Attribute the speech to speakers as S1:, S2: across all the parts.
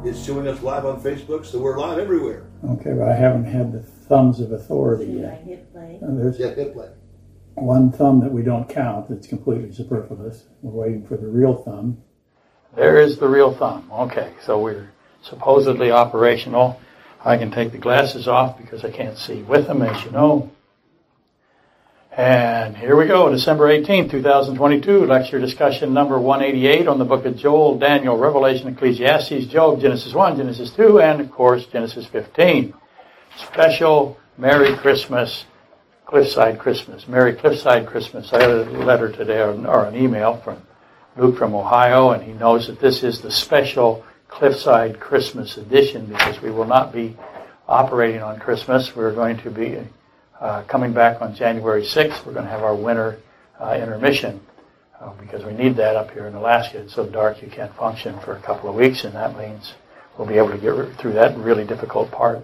S1: It's showing us live on Facebook, so we're live everywhere.
S2: Okay, but I haven't had the thumbs of authority yet.
S3: Hit play.
S2: There's
S1: Hit play.
S2: one thumb that we don't count that's completely superfluous. We're waiting for the real thumb. There is the real thumb. Okay, so we're supposedly operational. I can take the glasses off because I can't see with them, as you know. And here we go, December 18th, 2022, lecture discussion number 188 on the book of Joel, Daniel, Revelation, Ecclesiastes, Job, Genesis 1, Genesis 2, and, of course, Genesis 15. Special Merry Christmas, Cliffside Christmas. Merry Cliffside Christmas. I had a letter today, or an email from Luke from Ohio, and he knows that this is the special Cliffside Christmas edition because we will not be operating on Christmas. We're going to be coming back on January 6th. We're going to have our winter intermission because we need that up here in Alaska. It's so dark you can't function for a couple of weeks, and that means we'll be able to get through that really difficult part.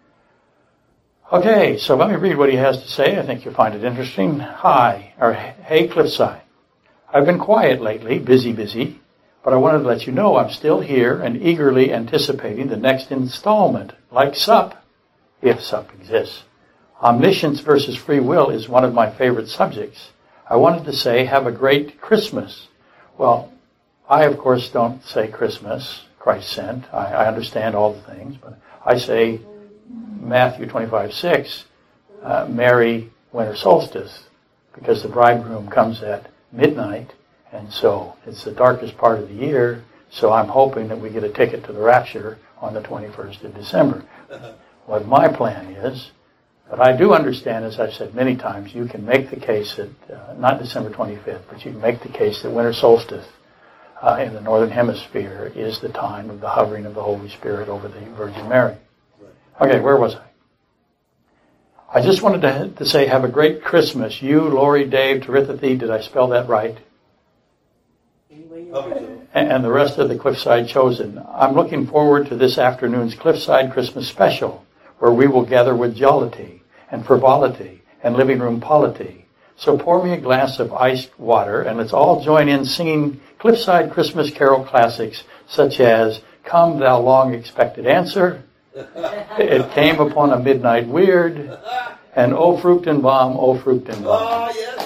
S2: Okay, so let me read what he has to say. I think you'll find it interesting. Hey Cliffside. I've been quiet lately, busy, but I wanted to let you know I'm still here and eagerly anticipating the next installment, like SUP, if SUP exists. Omniscience versus free will is one of my favorite subjects. I wanted to say, have a great Christmas. Well, I, of course, don't say Christmas, Christ sent. I understand all the things, but I say Matthew 25:6, Merry Winter Solstice, because the bridegroom comes at midnight, and so it's the darkest part of the year, so I'm hoping that we get a ticket to the rapture on the 21st of December. What my plan is, but I do understand, as I've said many times, you can make the case that, not December 25th, but you can make the case that winter solstice in the northern hemisphere is the time of the hovering of the Holy Spirit over the Virgin Mary. Okay, where was I? I just wanted to say have a great Christmas. You, Lori, Dave, Terithathy, did I spell that right? And the rest of the Cliffside Chosen. I'm looking forward to this afternoon's Cliffside Christmas special, where we will gather with jollity and frivolity and living room polity. So pour me a glass of iced water and let's all join in singing Cliffside Christmas Carol classics such as Come Thou Long Expected Answer, It Came Upon a Midnight Weird, and O Fruchtenbaum, O Fruchtenbaum.
S1: Oh, yes.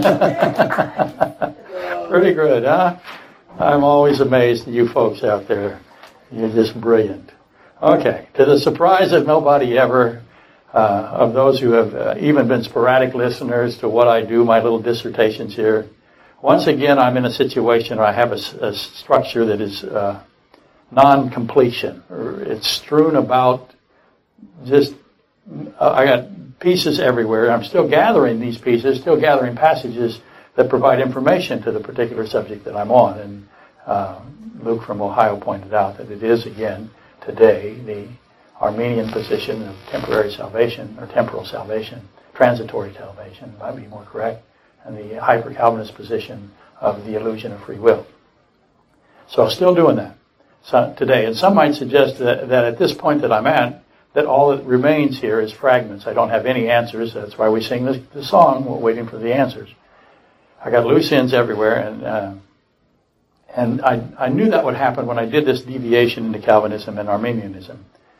S2: Pretty good, huh? I'm always amazed at you folks out there. You're just brilliant. Okay, to the surprise of nobody ever, of those who have even been sporadic listeners to what I do, my little dissertations here, once again I'm in a situation where I have a structure that is non-completion. It's strewn about just, I got pieces everywhere. I'm still gathering these pieces, still gathering passages that provide information to the particular subject that I'm on. And Luke from Ohio pointed out that it is, again, today, the Armenian position of temporary salvation, or temporal salvation, transitory salvation, might be more correct, and the hyper-Calvinist position of the illusion of free will. So still doing that today. And some might suggest that at this point that I'm at, that all that remains here is fragments. I don't have any answers. That's why we sing the song. We're waiting for the answers. I got loose ends everywhere, and I knew that would happen when I did this deviation into Calvinism and Arminianism.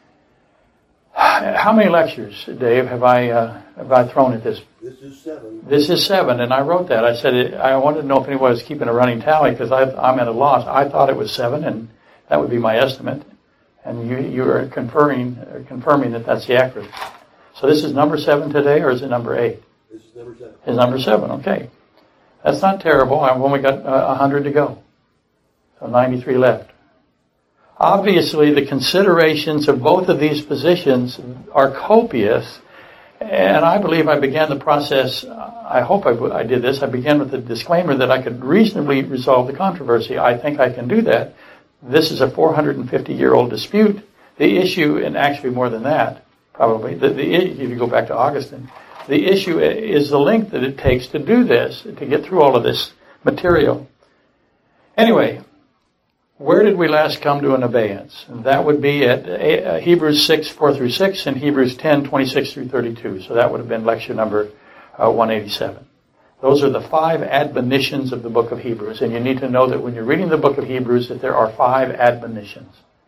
S2: How many lectures, Dave, have I thrown at this?
S1: This is 7.
S2: This is 7, and I wrote that. I said I wanted to know if anyone was keeping a running tally because I'm at a loss. I thought it was 7, and that would be my estimate. And you are confirming that that's the accurate. So this is number 7 today, or is it number 8?
S1: This is number 7.
S2: It's number 7. Okay, that's not terrible. I've only got 100 to go, so 93 left. Obviously, the considerations of both of these positions are copious, and I believe I began the process, I hope I did this, I began with the disclaimer that I could reasonably resolve the controversy. I think I can do that. This is a 450-year-old dispute. The issue, and actually more than that, probably, if you go back to Augustine, the issue is the length that it takes to do this, to get through all of this material. Anyway, where did we last come to an abeyance? And that would be at Hebrews 6, 4 through 6, and Hebrews 10, 26 through 32. So that would have been lecture number 187. Those are the 5 admonitions of the book of Hebrews. And you need to know that when you're reading the book of Hebrews that there are 5 admonitions.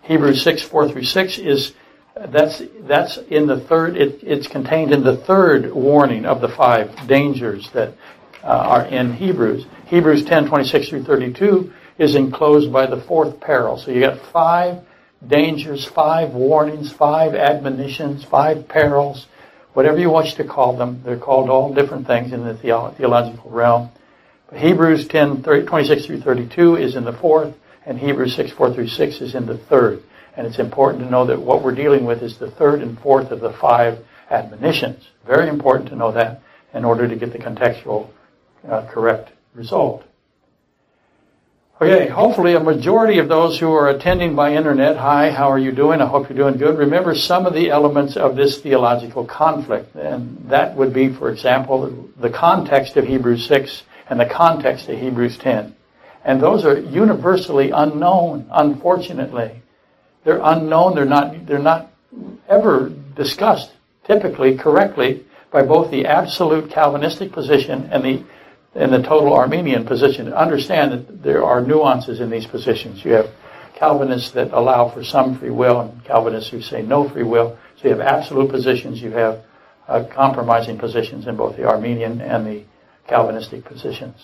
S2: Hebrews 6, 4 through 6 is, that's in the third, it's contained in the third warning of the 5 dangers that are in Hebrews. Hebrews 10, 26 through 32 is enclosed by the 4th peril. So you got 5 dangers, 5 warnings, 5 admonitions, 5 perils, whatever you wish to call them. They're called all different things in the theological realm. But Hebrews 10, 26 through 32 is in the 4th, and Hebrews 6, 4 through 6 is in the 3rd. And it's important to know that what we're dealing with is the 3rd and 4th of the 5 admonitions. Very important to know that in order to get the contextual correct result. Okay, hopefully a majority of those who are attending by internet, hi, how are you doing? I hope you're doing good. Remember some of the elements of this theological conflict. And that would be, for example, the context of Hebrews 6 and the context of Hebrews 10. And those are universally unknown, unfortunately. They're unknown, they're not ever discussed, typically, correctly, by both the absolute Calvinistic position and the total Arminian position. Understand that there are nuances in these positions. You have Calvinists that allow for some free will and Calvinists who say no free will. So you have absolute positions, you have compromising positions in both the Arminian and the Calvinistic positions.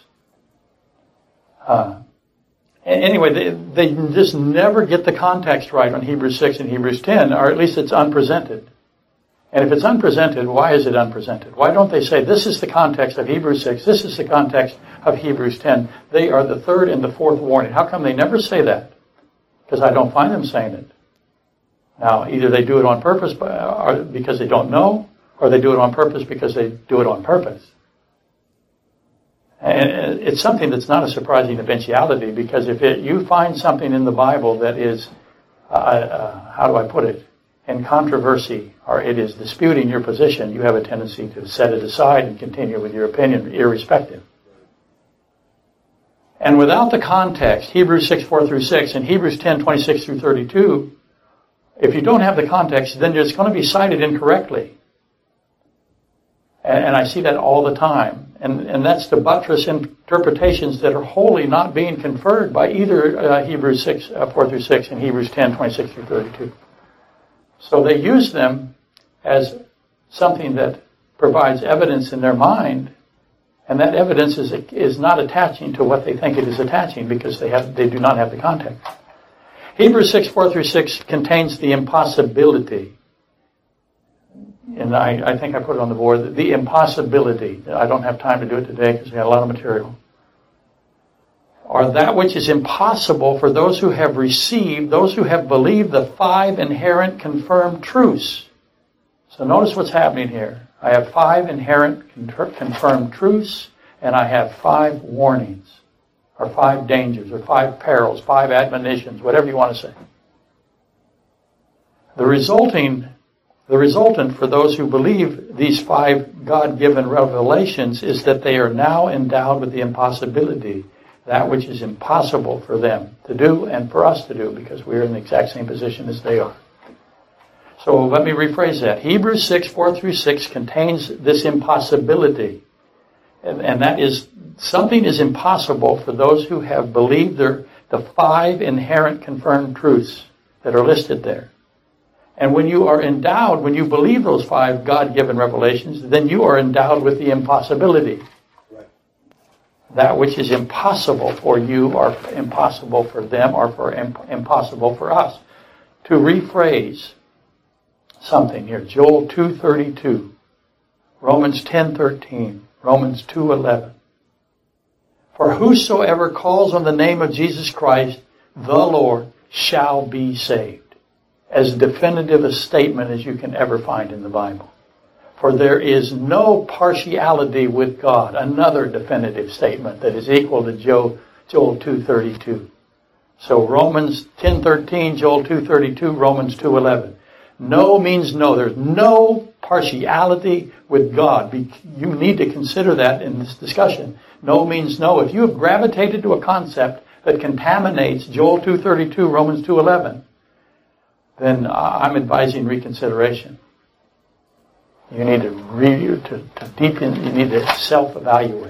S2: Anyway, they just never get the context right on Hebrews 6 and Hebrews 10, or at least it's unpresented. And if it's unpresented, why is it unpresented? Why don't they say, this is the context of Hebrews 6, this is the context of Hebrews 10. They are the 3rd and the 4th warning. How come they never say that? Because I don't find them saying it. Now, either they do it on purpose or because they don't know, or they do it on purpose because they do it on purpose. And it's something that's not a surprising eventuality, because if you find something in the Bible that is, how do I put it, in controversy, or it is disputing your position, you have a tendency to set it aside and continue with your opinion, irrespective. And without the context, Hebrews 6, 4 through 6, and Hebrews 10, 26 through 32, if you don't have the context, then it's going to be cited incorrectly. And I see that all the time. And that's to buttress interpretations that are wholly not being conferred by either Hebrews 6, 4 through 6 and Hebrews 10, 26 through 32. So they use them as something that provides evidence in their mind, and that evidence is not attaching to what they think it is attaching because they do not have the context. Hebrews 6, 4 through 6 contains the impossibility. And I think I put it on the board, the impossibility. I don't have time to do it today because we got a lot of material. Or that which is impossible for those who have received, those who have believed the 5 inherent confirmed truths. So notice what's happening here. I have 5 inherent confirmed truths, and I have 5 warnings, or 5 dangers, or 5 perils, 5 admonitions, whatever you want to say. The resultant for those who believe these 5 God-given revelations is that they are now endowed with the impossibility, that which is impossible for them to do and for us to do, because we're in the exact same position as they are. So let me rephrase that. Hebrews 6, 4 through 6 contains this impossibility. And that is, something is impossible for those who have believed the 5 inherent confirmed truths that are listed there. And when you are endowed, when you believe those 5 God-given revelations, then you are endowed with the impossibility.
S1: Right.
S2: That which is impossible for you or impossible for them or impossible for us. To rephrase something here, Joel 2:32, Romans 10:13, Romans 2:11. For whosoever calls on the name of Jesus Christ, the Lord, shall be saved. As definitive a statement as you can ever find in the Bible. For there is no partiality with God. Another definitive statement that is equal to Joel 2:32. So Romans 10:13, Joel 2:32, Romans 2:11. No means no. There's no partiality with God. You need to consider that in this discussion. No means no. If you have gravitated to a concept that contaminates Joel 2:32, Romans 2:11, then I'm advising reconsideration. You need to deepen, you need to self-evaluate.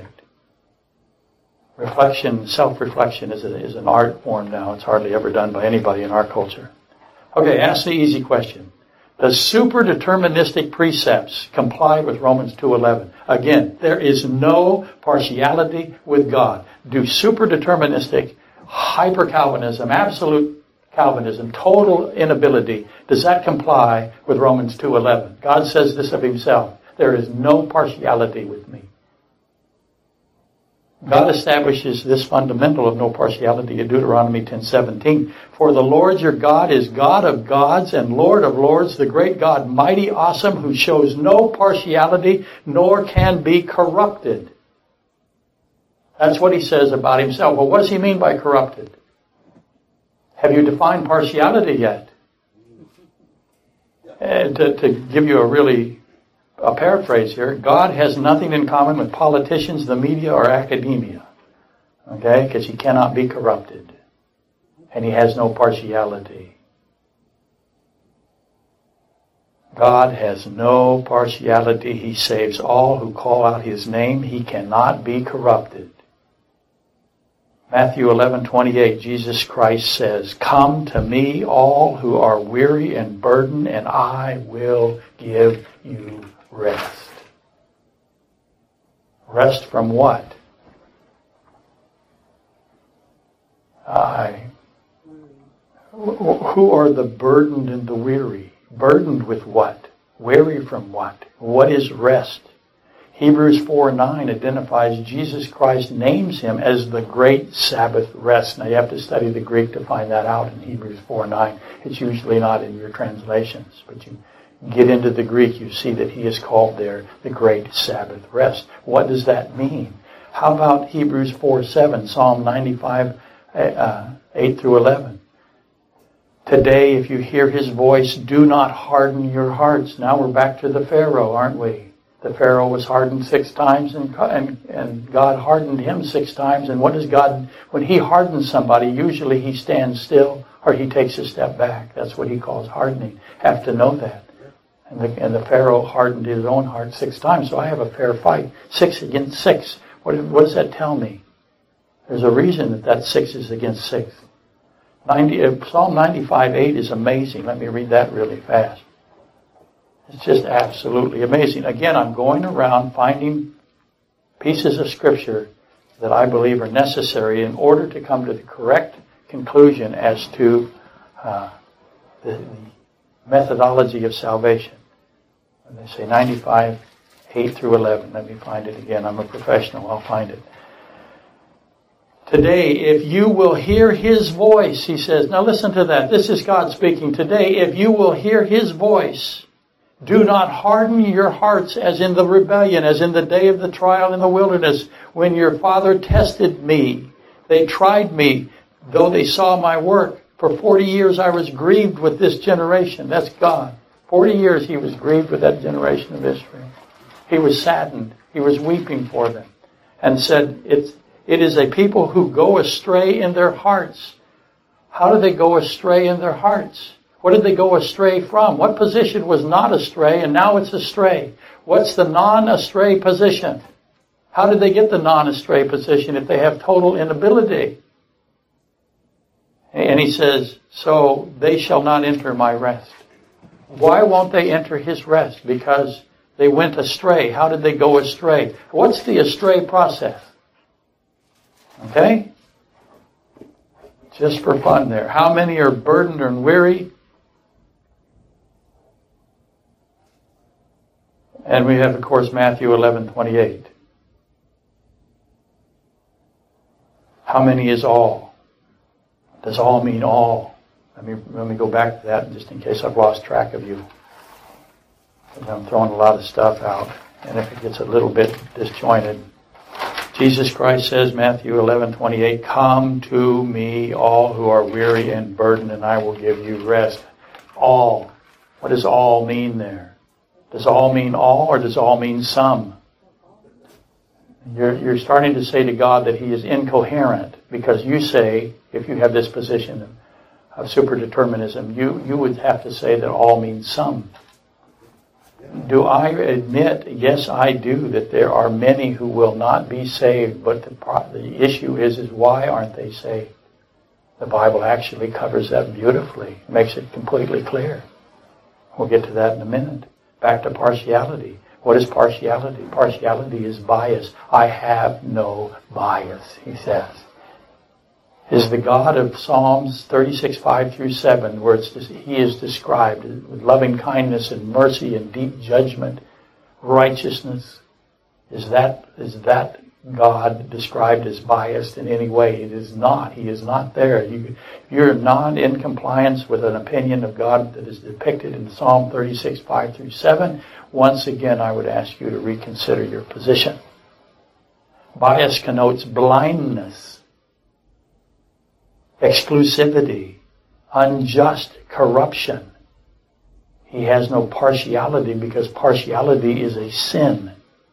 S2: Reflection, self-reflection is an art form now. It's hardly ever done by anybody in our culture. Okay, ask the easy question. Does superdeterministic precepts comply with Romans 2:11? Again, there is no partiality with God. Do superdeterministic, hyper-Calvinism, absolute Calvinism, total inability, does that comply with Romans 2:11? God says this of himself. There is no partiality with me. God establishes this fundamental of no partiality in Deuteronomy 10:17. For the Lord your God is God of gods and Lord of lords, the great God, mighty, awesome, who shows no partiality nor can be corrupted. That's what he says about himself. Well, what does he mean by corrupted? Have you defined partiality yet? And to give you a paraphrase here, God has nothing in common with politicians, the media, or academia. Okay? Because he cannot be corrupted. And he has no partiality. God has no partiality. He saves all who call out his name. He cannot be corrupted. Matthew 11:28, Jesus Christ says, "Come to me, all who are weary and burdened, and I will give you rest." Rest from what? Who are the burdened and the weary? Burdened with what? Weary from what? What is rest? Hebrews 4:9 identifies Jesus Christ, names him as the great Sabbath rest. Now you have to study the Greek to find that out in Hebrews 4:9. It's usually not in your translations, but you get into the Greek, you see that he is called there the great Sabbath rest. What does that mean? How about Hebrews 4:7, Psalm 95, 8 through 11? Today, if you hear his voice, do not harden your hearts. Now we're back to the Pharaoh, aren't we? The Pharaoh was hardened 6 times, and God hardened him 6 times. And what does God, when he hardens somebody, usually he stands still or he takes a step back. That's what he calls hardening. Have to know that. And the Pharaoh hardened his own heart 6 times. So I have a fair fight. 6 against 6. What does that tell me? There's a reason that 6 is against 6. Psalm 95:8 is amazing. Let me read that really fast. It's just absolutely amazing. Again, I'm going around finding pieces of Scripture that I believe are necessary in order to come to the correct conclusion as to the methodology of salvation. And they say 95, 8 through 11. Let me find it again. I'm a professional. I'll find it. Today, if you will hear his voice, he says. Now listen to that. This is God speaking. Today, if you will hear his voice, do not harden your hearts as in the rebellion, as in the day of the trial in the wilderness, when your father tested me. They tried me, though they saw my work. For 40 years I was grieved with this generation. That's God. 40 years he was grieved with that generation of Israel. He was saddened. He was weeping for them. And said, it is a people who go astray in their hearts. How do they go astray in their hearts? What did they go astray from? What position was not astray and now it's astray? What's the non-astray position? How did they get the non-astray position if they have total inability? And he says, so they shall not enter my rest. Why won't they enter his rest? Because they went astray. How did they go astray? What's the astray process? Okay? Just for fun there. How many are burdened and weary? And we have, of course, Matthew 11:28. How many is all? Does all mean all? Let me go back to that just in case I've lost track of you. I'm throwing a lot of stuff out, and if it gets a little bit disjointed. Jesus Christ says, Matthew 11:28, come to me, all who are weary and burdened, and I will give you rest. All. What does all mean there? Does all mean all, or does all mean some? You're starting to say to God that he is incoherent, because you say, if you have this position of superdeterminism, you would have to say that all means some. Do I admit, yes I do, that there are many who will not be saved, but the issue is why aren't they saved? The Bible actually covers that beautifully, makes it completely clear. We'll get to that in a minute. Back to partiality. What is partiality? Partiality is bias. I have no bias, he says. Is the God of Psalms 36, 5 through 7, where he is described with loving kindness and mercy and deep judgment, righteousness. Is that God described as biased in any way? It is not. He is not there. You're not in compliance with an opinion of God that is depicted in Psalm 36, 5 through 7. Once again, I would ask you to reconsider your position. Bias connotes blindness, exclusivity, unjust corruption. He has no partiality because partiality is a sin.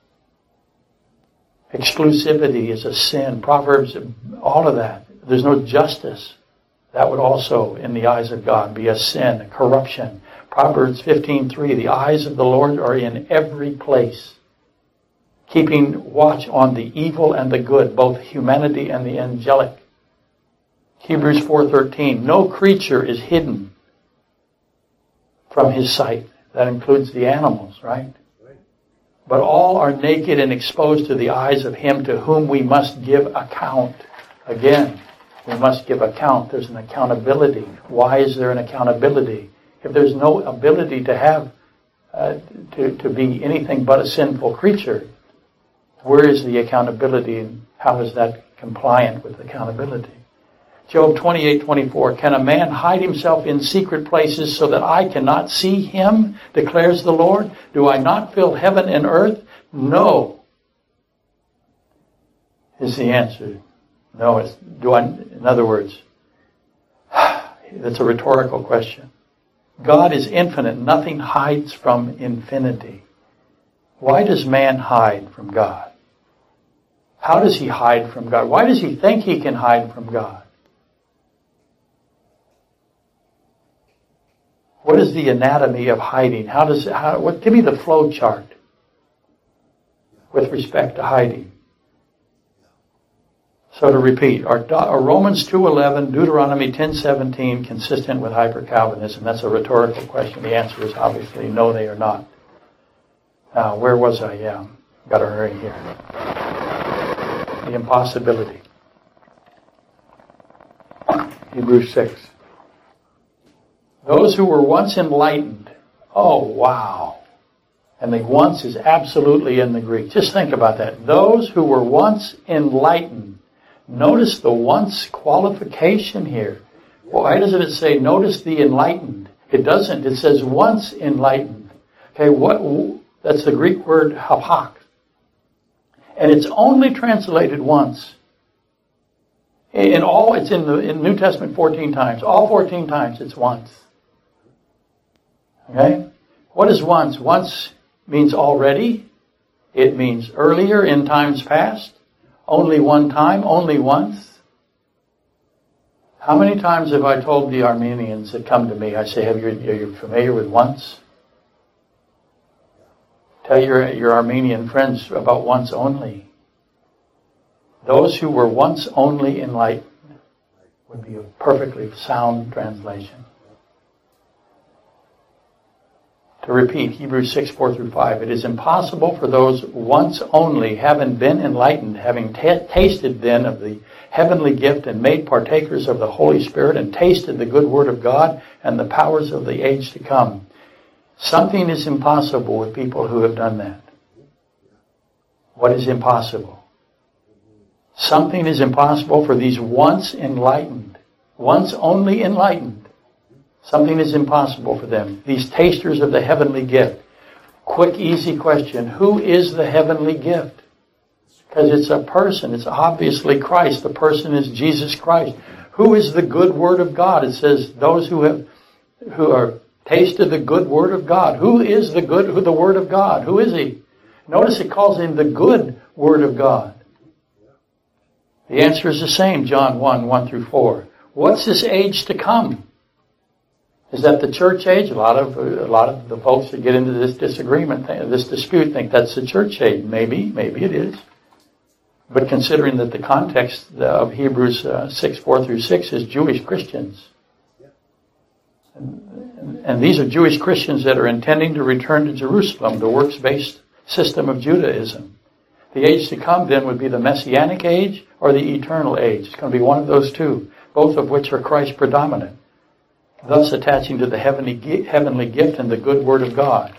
S2: Exclusivity is a sin. Proverbs, all of that. There's no justice. That would also, in the eyes of God, be a sin, a corruption. Proverbs 15:3, the eyes of the Lord are in every place, keeping watch on the evil and the good, both humanity and the angelic. Hebrews 4:13, no creature is hidden from his sight. That includes the animals, right? But all are naked and exposed to the eyes of him to whom we must give account. Again, we must give account. There's an accountability. Why is there an accountability? If there's no ability to have, to be anything but a sinful creature, where is the accountability and how is that compliant with accountability? Job 28:24, can a man hide himself in secret places so that I cannot see him, declares the Lord? Do I not fill heaven and earth? No, is the answer. No, in other words, that's a rhetorical question. God is infinite. Nothing hides from infinity. Why does man hide from God? How does he hide from God? Why does he think he can hide from God? What is the anatomy of hiding? Give me the flow chart with respect to hiding. So to repeat, are Romans 2:11, Deuteronomy 10:17 consistent with hyper-Calvinism? That's a rhetorical question. The answer is obviously no, they are not. Now, where was I? Yeah, got to hurry here. The impossibility. Hebrews 6. Those who were once enlightened. Oh, wow. And the once is absolutely in the Greek. Just think about that. Those who were once enlightened. Notice the once qualification here. Why doesn't it say, notice the enlightened? It doesn't. It says once enlightened. Okay, that's the Greek word hapach. And it's only translated once. It's in the New Testament 14 times. All 14 times it's once. Okay? What is once? Once means already. It means earlier in times past. Only one time, only once. How many times have I told the Armenians that come to me, I say, are you familiar with once? Tell your Armenian friends about once only. Those who were once only enlightened would be a perfectly sound translation. To repeat, Hebrews 6, 4 through 5. It is impossible for those once only, having been enlightened, having tasted then of the heavenly gift and made partakers of the Holy Spirit and tasted the good word of God and the powers of the age to come. Something is impossible with people who have done that. What is impossible? Something is impossible for these once enlightened, once only enlightened. Something is impossible for them. These tasters of the heavenly gift. Quick, easy question. Who is the heavenly gift? Because it's a person. It's obviously Christ. The person is Jesus Christ. Who is the good word of God? It says those who are tasted the good word of God. Who is the word of God? Who is he? Notice it calls him the good word of God. The answer is the same. John 1, 1 through 4. What's this age to come? Is that the church age? A lot of the folks that get into this disagreement, this dispute, think that's the church age. Maybe it is. But considering that the context of Hebrews 6:4-6 is Jewish Christians. And these are Jewish Christians that are intending to return to Jerusalem, the works-based system of Judaism. The age to come then would be the Messianic age or the eternal age. It's going to be one of those two, both of which are Christ predominant, thus attaching to the heavenly gift and the good word of God.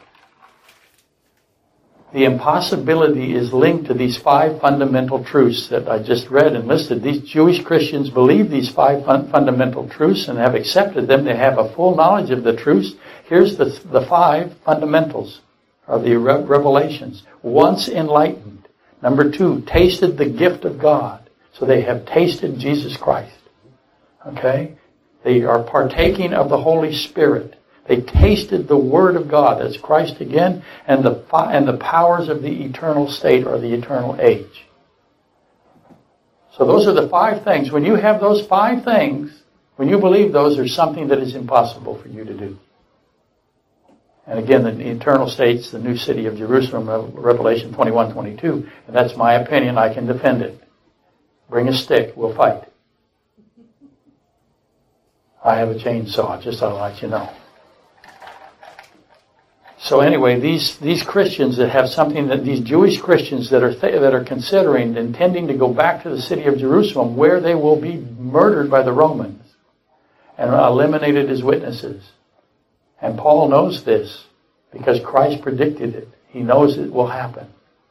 S2: The impossibility is linked to these 5 fundamental truths that I just read and listed. These Jewish Christians believe these 5 fundamental truths and have accepted them. They have a full knowledge of the truths. Here's the 5 fundamentals, or the revelations. Once enlightened. Number 2, tasted the gift of God. So they have tasted Jesus Christ. Okay? They are partaking of the Holy Spirit. They tasted the Word of God, that's Christ again, and the powers of the eternal state or the eternal age. So those are the 5 things. When you have those 5 things, when you believe those, there's something that is impossible for you to do. And again, the eternal state's the new city of Jerusalem, Revelation 21:22. And that's my opinion. I can defend it. Bring a stick. We'll fight. I have a chainsaw. Just thought I'd let you know. So anyway, these Christians that have something that these Jewish Christians that are considering, intending to go back to the city of Jerusalem, where they will be murdered by the Romans and eliminated as witnesses. And Paul knows this because Christ predicted it. He knows it will happen.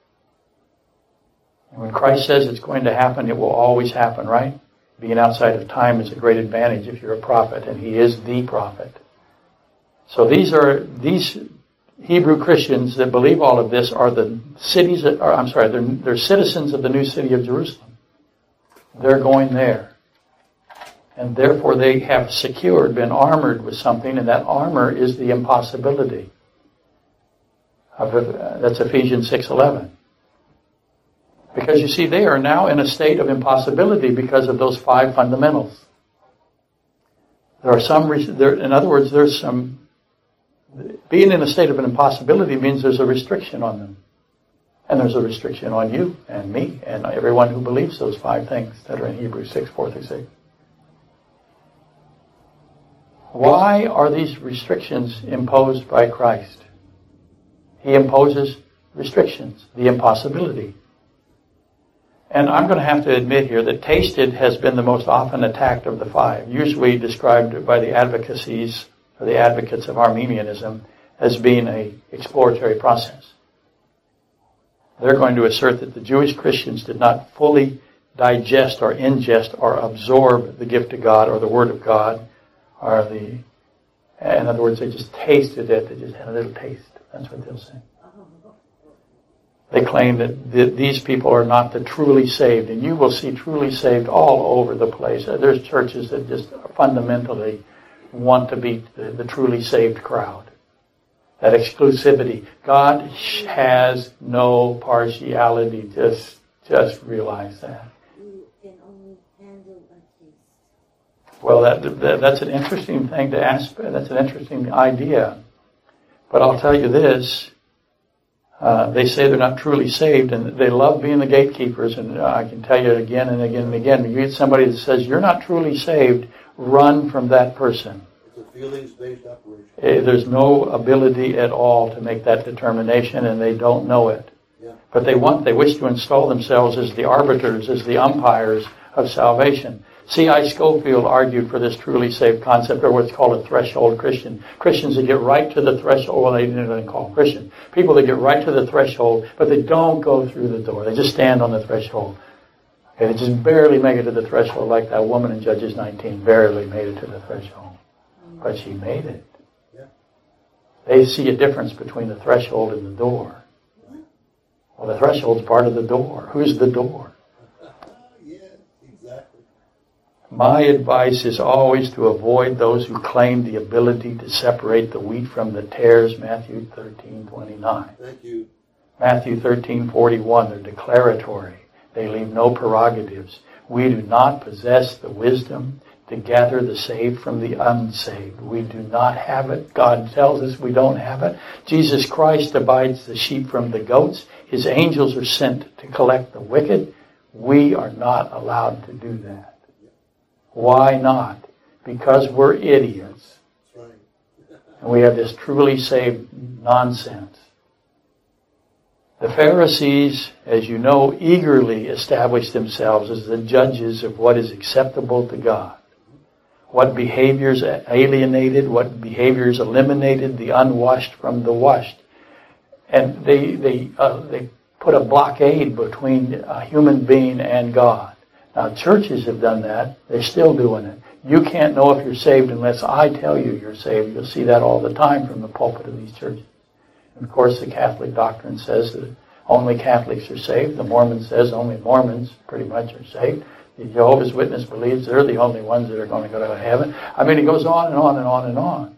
S2: And when Christ says it's going to happen, it will always happen, right? Being outside of time is a great advantage if you're a prophet, and he is the prophet. So these Hebrew Christians that believe all of this are the cities that are, they're citizens of the new city of Jerusalem. They're going there. And therefore they have been armored with something, and that armor is the impossibility. That's Ephesians 6:11. Because you see, they are now in a state of impossibility because of those 5 fundamentals. In other words, there's some. Being in a state of an impossibility means there's a restriction on them. And there's a restriction on you and me and everyone who believes those 5 things that are in Hebrews 6:4-6. Why are these restrictions imposed by Christ? He imposes restrictions, the impossibility. And I'm going to have to admit here that tasted has been the most often attacked of the 5, usually described by the advocacies or the advocates of Arminianism as being an exploratory process. They're going to assert that the Jewish Christians did not fully digest or ingest or absorb the gift of God or the Word of God, in other words, they just tasted it. They just had a little taste. That's what they'll say. They claim that these people are not the truly saved, and you will see truly saved all over the place. There's churches that just fundamentally want to be the truly saved crowd. That exclusivity. God has no partiality. Just realize that.
S3: You can only handle a taste.
S2: Well, that's an interesting thing to ask. That's an interesting idea. But I'll tell you this. They say they're not truly saved, and they love being the gatekeepers. And I can tell you again and again and again, when you get somebody that says you're not truly saved, run from that person.
S1: It's a feelings-based operation.
S2: There's no ability at all to make that determination, and they don't know it.
S1: Yeah.
S2: But they wish to install themselves as the arbiters, as the umpires of salvation. C.I. Scofield argued for this truly saved concept, or what's called a threshold Christian. Christians that get right to the threshold, well, they didn't call them Christian. People that get right to the threshold, but they don't go through the door. They just stand on the threshold. Okay, they just barely make it to the threshold, like that woman in Judges 19 barely made it to the threshold. But she made it.
S1: Yeah.
S2: They see a difference between the threshold and the door. Well, the threshold's part of the door. Who's the door? My advice is always to avoid those who claim the ability to separate the wheat from the tares, Matthew 13:29.
S1: Thank you.
S2: Matthew 13:41, they're declaratory. They leave no prerogatives. We do not possess the wisdom to gather the saved from the unsaved. We do not have it. God tells us we don't have it. Jesus Christ divides the sheep from the goats. His angels are sent to collect the wicked. We are not allowed to do that. Why not? Because we're idiots.
S1: That's right.
S2: And we have this truly saved nonsense. The Pharisees, as you know, eagerly established themselves as the judges of what is acceptable to God. What behaviors alienated, what behaviors eliminated the unwashed from the washed. And they put a blockade between a human being and God. Now, churches have done that. They're still doing it. You can't know if you're saved unless I tell you you're saved. You'll see that all the time from the pulpit of these churches. And of course, the Catholic doctrine says that only Catholics are saved. The Mormon says only Mormons pretty much are saved. The Jehovah's Witness believes they're the only ones that are going to go to heaven. I mean, it goes on and on and on and on.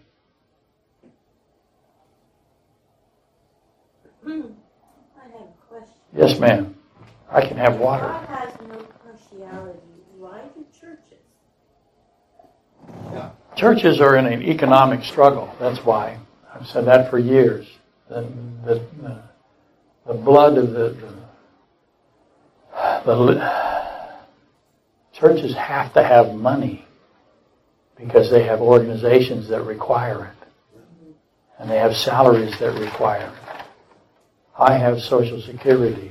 S3: I have a question.
S2: Yes, ma'am. I can have water.
S3: God has no partiality. Why do churches?
S2: Churches are in an economic struggle. That's why. I've said that for years. The blood of the churches have to have money because they have organizations that require it. And they have salaries that require it. I have Social Security.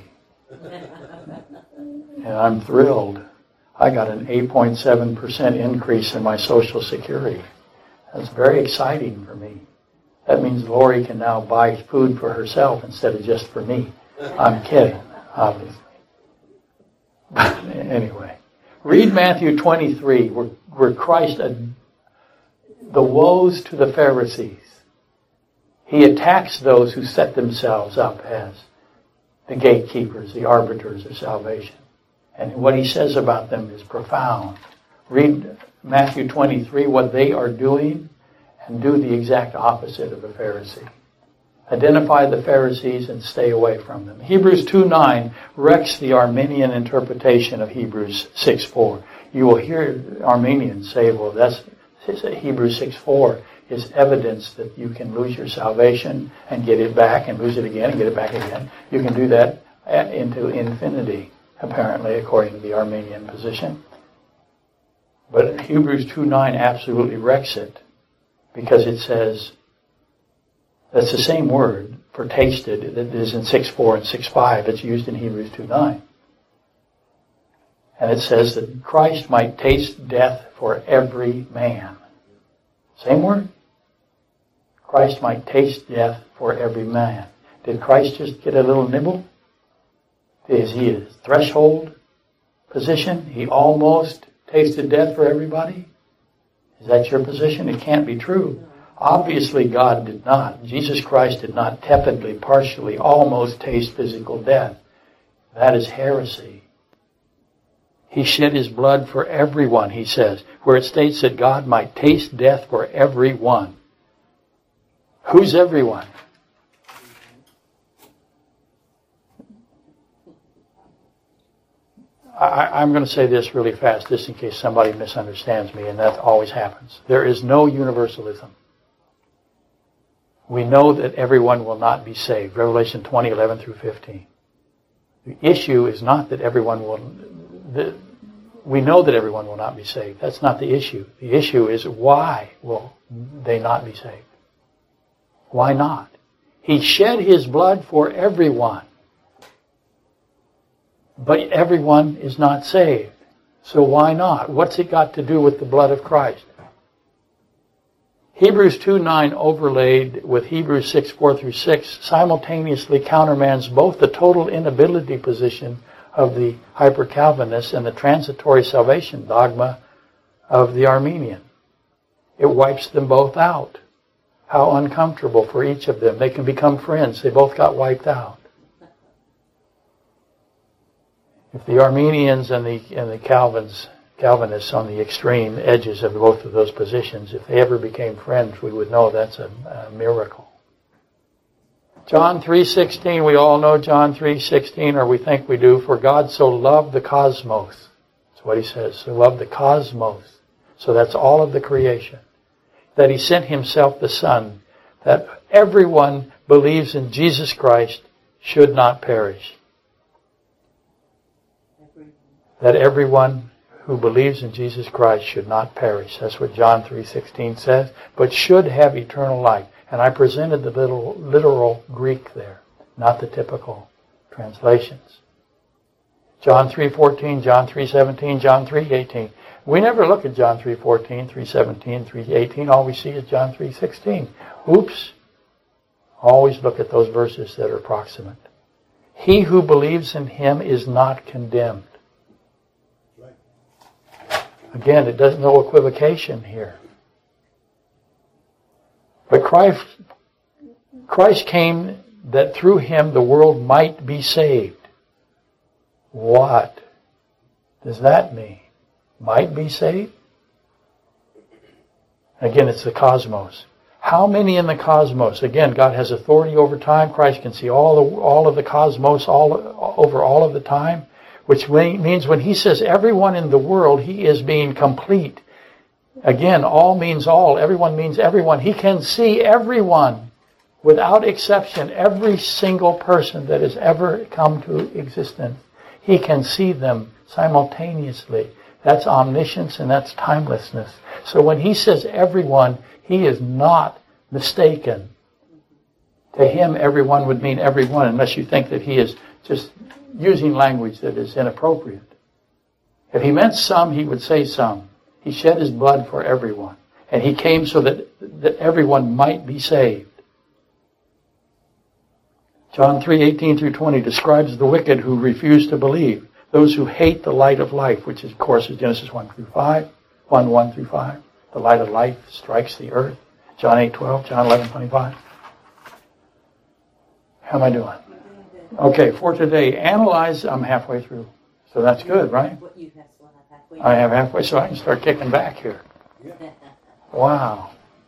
S2: And I'm thrilled. I got an 8.7% increase in my Social Security. That's very exciting for me. That means Lori can now buy food for herself instead of just for me. I'm kidding, obviously. But anyway, read Matthew 23, where Christ, the woes to the Pharisees. He attacks those who set themselves up as the gatekeepers, the arbiters of salvation. And what he says about them is profound. Read Matthew 23, what they are doing, and do the exact opposite of a Pharisee. Identify the Pharisees and stay away from them. Hebrews 2:9 wrecks the Arminian interpretation of Hebrews 6:4. You will hear Arminians say, well, that's Hebrews 6:4 is evidence that you can lose your salvation and get it back and lose it again and get it back again. You can do that into infinity, apparently, according to the Arminian position. But Hebrews 2:9 absolutely wrecks it because it says, that's the same word for tasted that is in 6:4 and 6:5. It's used in Hebrews 2:9. And it says that Christ might taste death for every man. Same word. Christ might taste death for every man. Did Christ just get a little nibble? Is he a threshold position? He almost tasted death for everybody? Is that your position? It can't be true. Obviously, God did not. Jesus Christ did not tepidly, partially, almost taste physical death. That is heresy. He shed his blood for everyone, he says, where it states that God might taste death for everyone. Who's everyone? I'm going to say this really fast, just in case somebody misunderstands me, and that always happens. There is no universalism. We know that everyone will not be saved. Revelation 20:11 through 15. The issue is not that everyone will... we know that everyone will not be saved. That's not the issue. The issue is why will they not be saved? Why not? He shed his blood for everyone. But everyone is not saved. So why not? What's it got to do with the blood of Christ? Hebrews 2:9 overlaid with Hebrews 6:4 through 6 simultaneously countermands both the total inability position of the hyper-Calvinists and the transitory salvation dogma of the Arminian. It wipes them both out. How uncomfortable for each of them. They can become friends. They both got wiped out. If the Arminians and the Calvinists on the extreme edges of both of those positions, if they ever became friends, we would know that's a miracle. John 3:16, we all know John 3:16, or we think we do. For God so loved the cosmos. That's what he says. So loved the cosmos. So that's all of the creation. That he sent himself the Son, that everyone believes in Jesus Christ should not perish.
S3: Everyone.
S2: that everyone who believes in Jesus Christ should not perish. That's what John 3:16 says, but should have eternal life. And I presented the literal Greek there, not the typical translations. John 3:14, John 3:17, John 3:18. We never look at John 3:14, 3:17, 3:18. All we see is John 3:16. Oops. Always look at those verses that are proximate. He who believes in him is not condemned. Again, it doesn't no equivocation here. But Christ came that through him the world might be saved. What does that mean? Might be saved? Again, it's the cosmos. How many in the cosmos? Again, God has authority over time. Christ can see all of the cosmos over all of the time, which means when he says everyone in the world, he is being complete. Again, all means all. Everyone means everyone. He can see everyone without exception, every single person that has ever come to existence. He can see them simultaneously. That's omniscience and that's timelessness. So when he says everyone, he is not mistaken. To him, everyone would mean everyone, unless you think that he is just using language that is inappropriate. If he meant some, he would say some. He shed his blood for everyone. And he came so that everyone might be saved. John 3:18 through 20 describes the wicked who refuse to believe. Those who hate the light of life, which of course is Genesis 1:1 through 5. The light of life strikes the earth. John 8:12, John 11:25. How am I doing? Okay, for today, analyze. I'm halfway through. So that's good, right? I have halfway, so I can start kicking back here. Wow.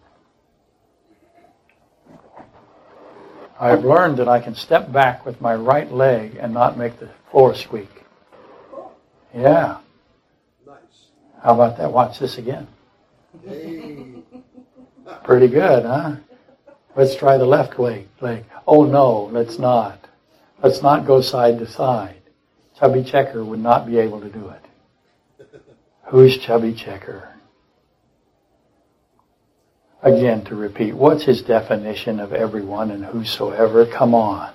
S2: I've learned that I can step back with my right leg and not make the floor squeak. Yeah.
S1: Nice.
S2: How about that? Watch this again.
S1: Hey.
S2: Pretty good, huh? Let's try the left leg. Oh no, let's not. Let's not go side to side. Chubby Checker would not be able to do it. Who's Chubby Checker? Again, to repeat, what's his definition of everyone and whosoever? Come on.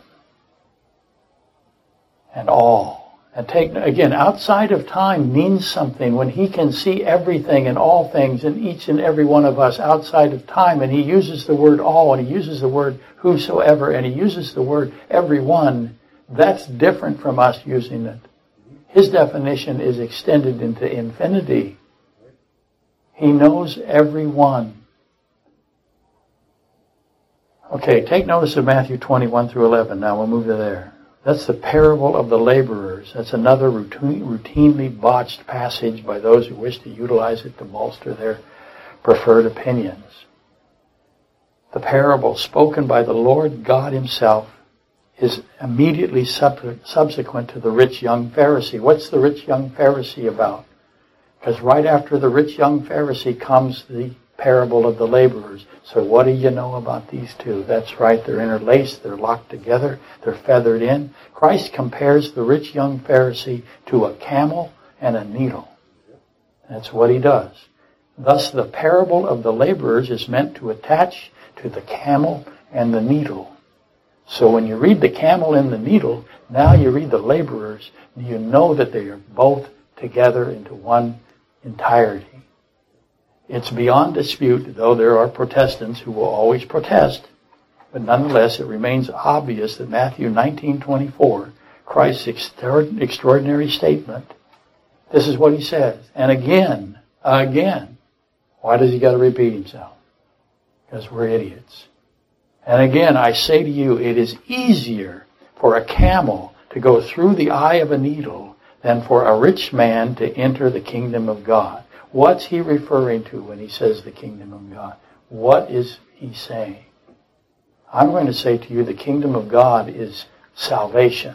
S2: And all. And take, again, outside of time means something when he can see everything and all things in each and every one of us outside of time. And he uses the word all, and he uses the word whosoever, and he uses the word everyone. That's different from us using it. His definition is extended into infinity. He knows everyone. Okay, take notice of Matthew 21 through 11. Now we'll move to there. That's the parable of the laborers. That's another routinely botched passage by those who wish to utilize it to bolster their preferred opinions. The parable spoken by the Lord God himself is immediately subsequent to the rich young Pharisee. What's the rich young Pharisee about? Because right after the rich young Pharisee comes the parable of the laborers. So what do you know about these two? That's right, they're interlaced, they're locked together, they're feathered in. Christ compares the rich young Pharisee to a camel and a needle. That's what he does. Thus the parable of the laborers is meant to attach to the camel and the needle. So when you read the camel and the needle, now you read the laborers, you know that they are both together into one entirety. It's beyond dispute, though there are Protestants who will always protest, but nonetheless it remains obvious that Matthew 19:24, Christ's extraordinary statement, this is what he says. And again. Why does he got to repeat himself? Because we're idiots. And again, I say to you, it is easier for a camel to go through the eye of a needle than for a rich man to enter the kingdom of God. What's he referring to when he says the kingdom of God? What is he saying? I'm going to say to you the kingdom of God is salvation.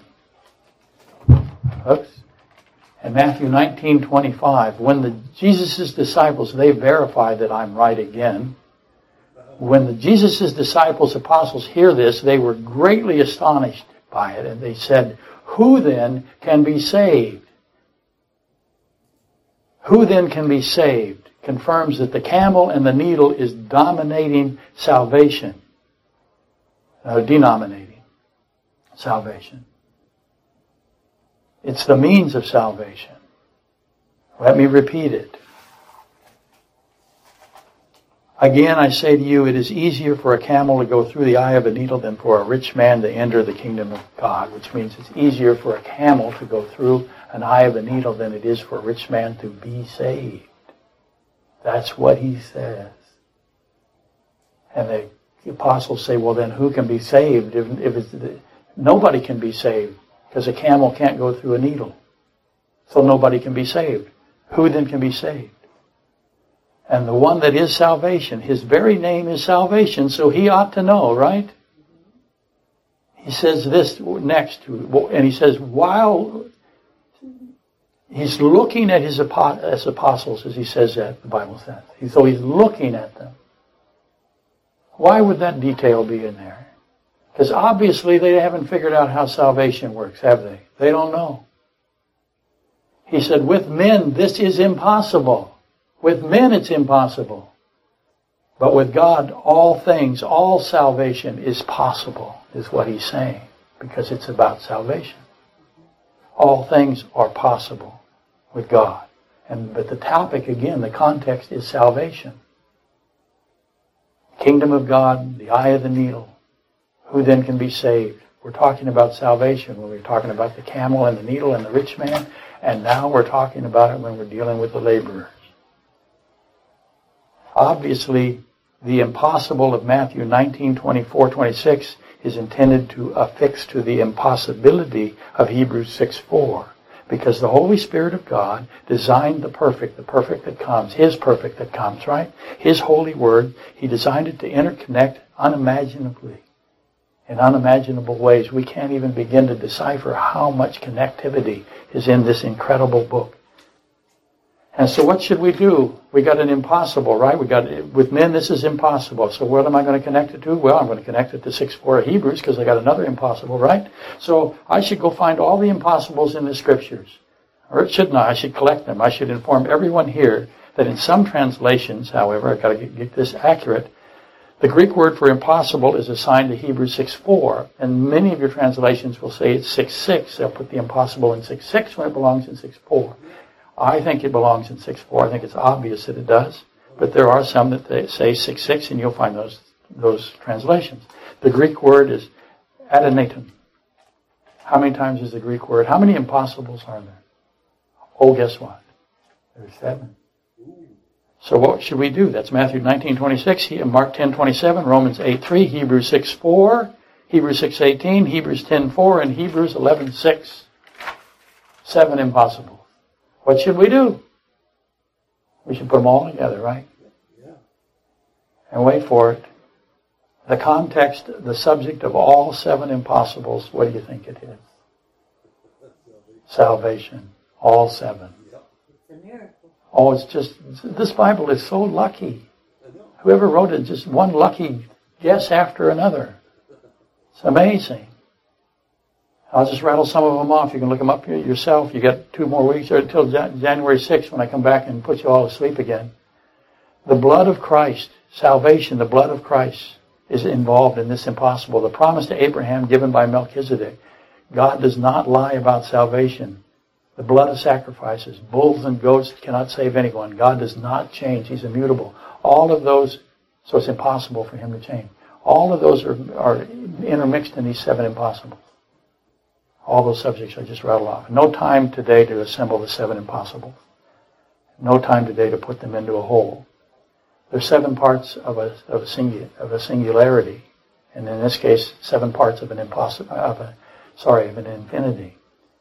S2: Oops. In Matthew 19:25, when Jesus' disciples, they verify that I'm right again. When Jesus' disciples, apostles, hear this, they were greatly astonished by it. And they said, who then can be saved? Who then can be saved? Confirms that the camel and the needle is dominating salvation. Denominating salvation. It's the means of salvation. Let me repeat it. Again, I say to you, it is easier for a camel to go through the eye of a needle than for a rich man to enter the kingdom of God, which means it's easier for a camel to go through an eye of a needle than it is for a rich man to be saved. That's what he says. And the apostles say, well, then who can be saved? Nobody can be saved because a camel can't go through a needle. So nobody can be saved. Who then can be saved? And the one that is salvation, his very name is salvation, so he ought to know, right? He says this next, and he says, while he's looking at his apostles, as he says that, the Bible says. So he's looking at them. Why would that detail be in there? Because obviously they haven't figured out how salvation works, have they? They don't know. He said, with men, this is impossible. With men, it's impossible. But with God, all things, all salvation is possible, is what he's saying, because it's about salvation. All things are possible with God. But the topic, again, the context is salvation. Kingdom of God, the eye of the needle. Who then can be saved? We're talking about salvation when we're talking about the camel and the needle and the rich man, and now we're talking about it when we're dealing with the laborers. Obviously, the impossible of Matthew 19:24-26 is intended to affix to the impossibility of Hebrews 6:4, because the Holy Spirit of God designed the perfect that comes, His perfect that comes, right? His holy word, He designed it to interconnect unimaginably, in unimaginable ways. We can't even begin to decipher how much connectivity is in this incredible book. And so what should we do? We got an impossible, right? With men, this is impossible. So what am I going to connect it to? Well, I'm going to connect it to 6:4 of Hebrews because I got another impossible, right? So I should go find all the impossibles in the Scriptures. Or shouldn't I? I should collect them. I should inform everyone here that in some translations, however, I've got to get this accurate, the Greek word for impossible is assigned to Hebrews 6:4. And many of your translations will say it's 6:6. They'll put the impossible in 6:6 when it belongs in 6:4. I think it belongs in 6:4. I think it's obvious that it does. But there are some that they say 6:6, and you'll find those translations. The Greek word is adonitum. How many times is the Greek word? How many impossibles are there? Oh, guess what? There's 7. So what should we do? That's Matthew 19:26, Mark 10:27, Romans 8:3, Hebrews 6:4, Hebrews 6:18, Hebrews 10:4, and Hebrews 11:6. 7 impossibles. What should we do? We should put them all together, right?
S1: Yeah.
S2: And wait for it. The context, the subject of all 7 impossibles, what do you think it is? Salvation. All 7.
S3: It's a miracle.
S2: Oh, it's just, this Bible is so lucky. Whoever wrote it, just one lucky guess after another. It's amazing. I'll just rattle some of them off. You can look them up yourself. You got 2 more weeks or until January 6th when I come back and put you all to sleep again. The blood of Christ, salvation, the blood of Christ is involved in this impossible. The promise to Abraham given by Melchizedek. God does not lie about salvation. The blood of sacrifices, bulls and goats cannot save anyone. God does not change. He's immutable. All of those, so it's impossible for Him to change. All of those are intermixed in these 7 impossibles. All those subjects I just rattled off. No time today to assemble the 7 impossibles. No time today to put them into a whole. There's 7 parts of a singularity, and in this case, 7 parts of an infinity.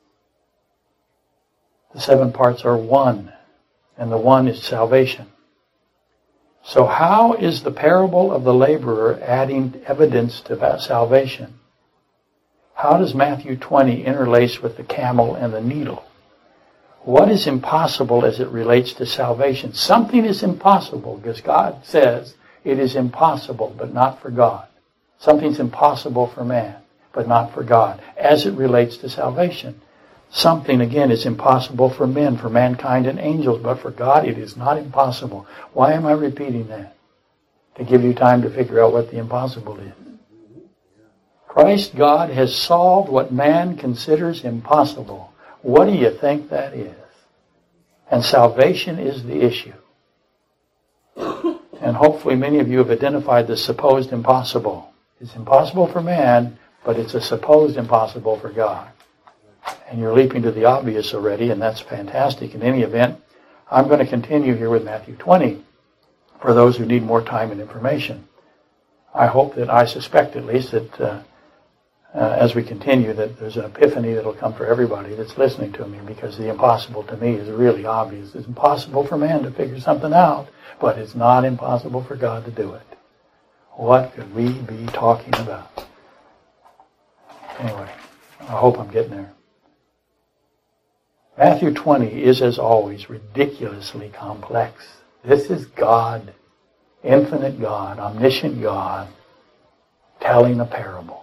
S2: The 7 parts are one, and the one is salvation. So how is the parable of the laborer adding evidence to salvation? How does Matthew 20 interlace with the camel and the needle? What is impossible as it relates to salvation? Something is impossible because God says it is impossible, but not for God. Something's impossible for man, but not for God, as it relates to salvation. Something, again, is impossible for men, for mankind and angels, but for God it is not impossible. Why am I repeating that? To give you time to figure out what the impossible is. Christ, God, has solved what man considers impossible. What do you think that is? And salvation is the issue. And hopefully many of you have identified the supposed impossible. It's impossible for man, but it's a supposed impossible for God. And you're leaping to the obvious already, and that's fantastic. In any event, I'm going to continue here with Matthew 20 for those who need more time and information. I hope that, I suspect at least, that as we continue, that there's an epiphany that will come for everybody that's listening to me, because the impossible to me is really obvious. It's impossible for man to figure something out, but it's not impossible for God to do it. What could we be talking about? Anyway, I hope I'm getting there. Matthew 20 is, as always, ridiculously complex. This is God, infinite God, omniscient God, telling a parable.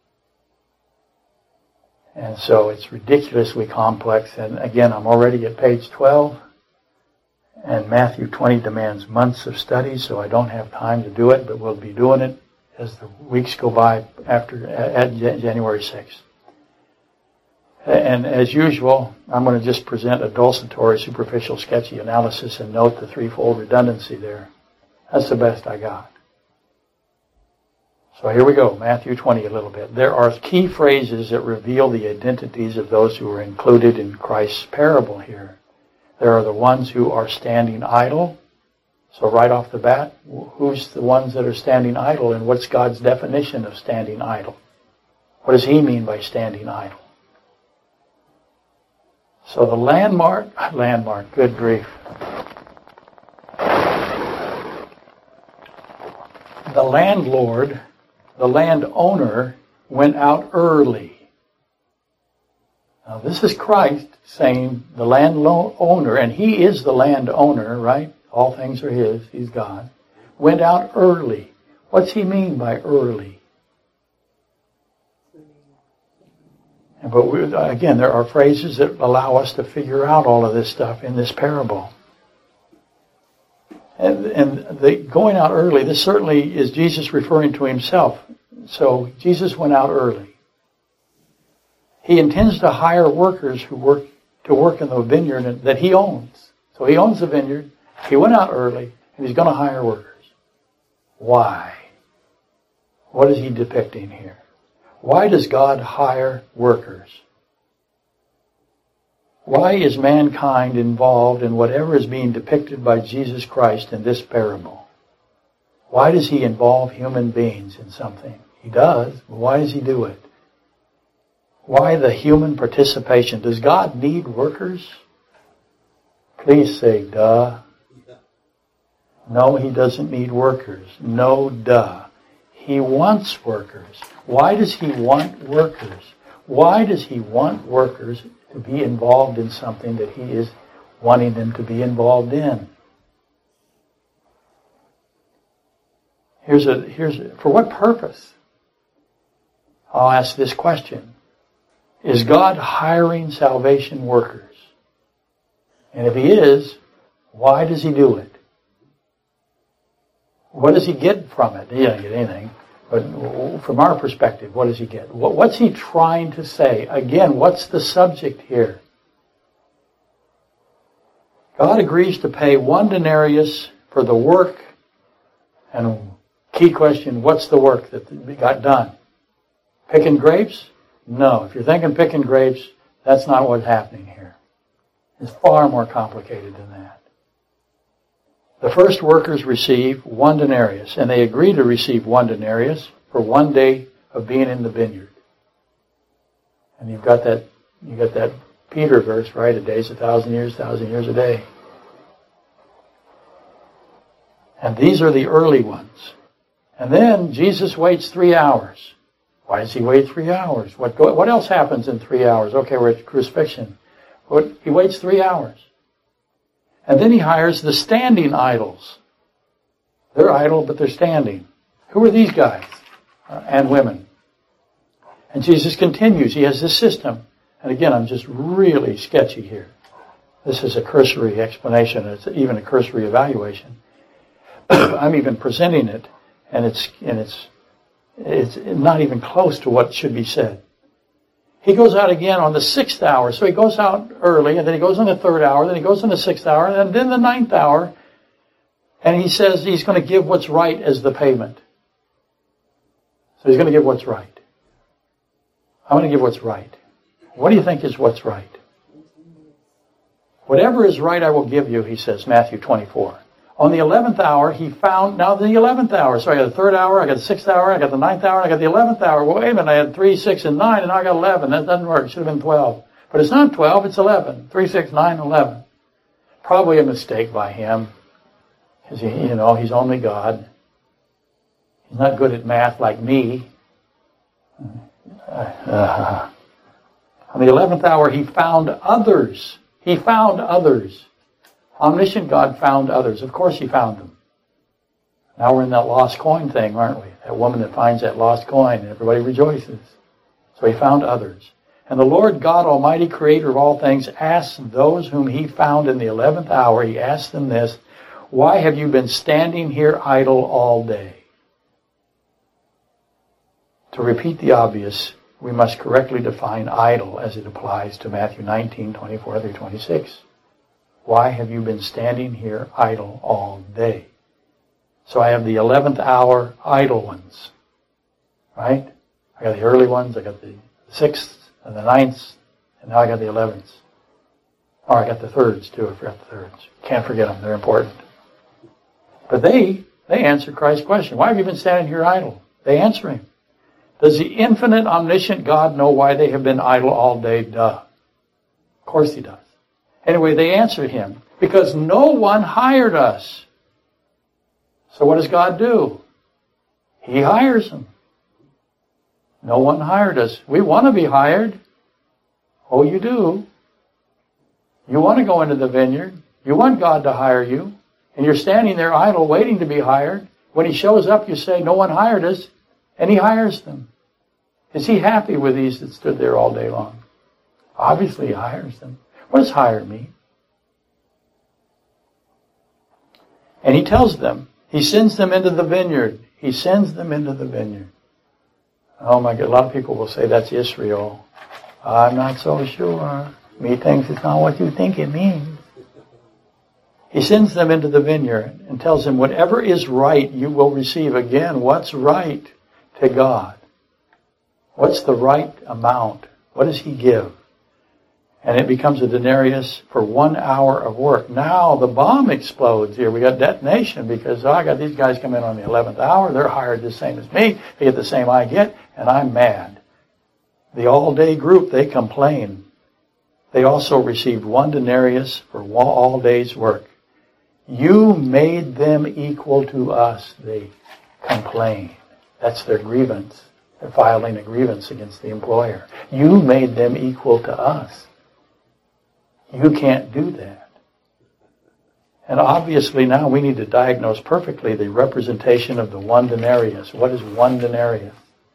S2: And so it's ridiculously complex. And again, I'm already at page 12. And Matthew 20 demands months of study, so I don't have time to do it, but we'll be doing it as the weeks go by at January 6th. And as usual, I'm going to just present a desultory, superficial, sketchy analysis and note the threefold redundancy there. That's the best I got. So here we go, Matthew 20 a little bit. There are key phrases that reveal the identities of those who are included in Christ's parable here. There are the ones who are standing idle. So right off the bat, who's the ones that are standing idle, and what's God's definition of standing idle? What does He mean by standing idle? So the landmark, good grief. The landlord, the landowner, went out early. Now this is Christ saying the landowner, and He is the landowner, right? All things are His, He's God. Went out early. What's He mean by early? But again, there are phrases that allow us to figure out all of this stuff in this parable. And the going out early, this certainly is Jesus referring to Himself. So Jesus went out early. He intends to hire workers who work in the vineyard that He owns. So He owns the vineyard. He went out early, and He's going to hire workers. Why? What is He depicting here? Why does God hire workers? Why is mankind involved in whatever is being depicted by Jesus Christ in this parable? Why does He involve human beings in something? He does, but why does He do it? Why the human participation? Does God need workers? Please say, duh. No, He doesn't need workers. No, duh. He wants workers. Why does He want workers? Why does He want workers to be involved in something that He is wanting them to be involved in? For what purpose? I'll ask this question. Is God hiring salvation workers? And if He is, why does He do it? What does He get from it? He doesn't get anything. But from our perspective, what does He get? What's He trying to say? Again, what's the subject here? God agrees to pay 1 denarius for the work. And key question, what's the work that got done? Picking grapes? No. If you're thinking picking grapes, that's not what's happening here. It's far more complicated than that. The first workers receive 1 denarius, and they agree to receive 1 denarius for 1 day of being in the vineyard. And you got that Peter verse, right? A day's 1,000 years, 1,000 years a day. And these are the early ones. And then Jesus waits 3 hours. Why does He wait 3 hours? What else happens in 3 hours? Okay, we're at crucifixion. He waits 3 hours. And then He hires the standing idols. They're idle, but they're standing. Who are these guys and women? And Jesus continues. He has this system. And again, I'm just really sketchy here. This is a cursory explanation. It's even a cursory evaluation. I'm even presenting it, and it's not even close to what should be said. He goes out again on the 6th hour. So he goes out early, and then he goes on the 3rd hour, then he goes on the 6th hour, and then the 9th hour. And he says he's going to give what's right as the payment. So he's going to give what's right. I'm going to give what's right. What do you think is what's right? Whatever is right I will give you, he says, Matthew 24. On the 11th hour, he found, now the 11th hour. So I got the 3rd hour, I got the 6th hour, I got the 9th hour, I got the 11th hour. Well, wait a minute, I had 3, 6, and 9, and now I got 11. That doesn't work. It should have been 12. But it's not 12, it's 11. 3, 6, 9, 11. Probably a mistake by him. Because, he's only God. He's not good at math like me. On the 11th hour, he found others. He found others. Omniscient God found others. Of course he found them. Now we're in that lost coin thing, aren't we? That woman that finds that lost coin, and everybody rejoices. So he found others. And the Lord God Almighty, creator of all things, asked those whom he found in the 11th hour, he asked them this, why have you been standing here idle all day? To repeat the obvious, we must correctly define idle as it applies to Matthew 19, 24 through 26. Why have you been standing here idle all day? So I have the 11th hour idle ones, right? I got the early ones, I got the 6th and the 9th, and now I got the 11th. Or I got the 3rds too, I forgot the 3rds. Can't forget them, they're important. But they answer Christ's question. Why have you been standing here idle? They answer him. Does the infinite, omniscient God know why they have been idle all day? Duh. Of course he does. Anyway, they answer him, because no one hired us. So what does God do? He hires them. No one hired us. We want to be hired. Oh, you do. You want to go into the vineyard. You want God to hire you. And you're standing there idle, waiting to be hired. When he shows up, you say, no one hired us. And he hires them. Is he happy with these that stood there all day long? Obviously, he hires them. What does hire mean? And he tells them, he sends them into the vineyard. He sends them into the vineyard. Oh my God, a lot of people will say that's Israel. I'm not so sure. Me thinks it's not what you think it means. He sends them into the vineyard and tells them, whatever is right, you will receive. Again, what's right to God? What's the right amount? What does he give? And it becomes a denarius for 1 hour of work. Now the bomb explodes here. We got detonation because I got these guys come in on the 11th hour. They're hired the same as me. They get the same I get, and I'm mad. The all-day group, they complain. They also received 1 denarius for all day's work. You made them equal to us, they complain. That's their grievance. They're filing a grievance against the employer. You made them equal to us. You can't do that. And obviously now we need to diagnose perfectly the representation of the 1 denarius. What is 1 denarius?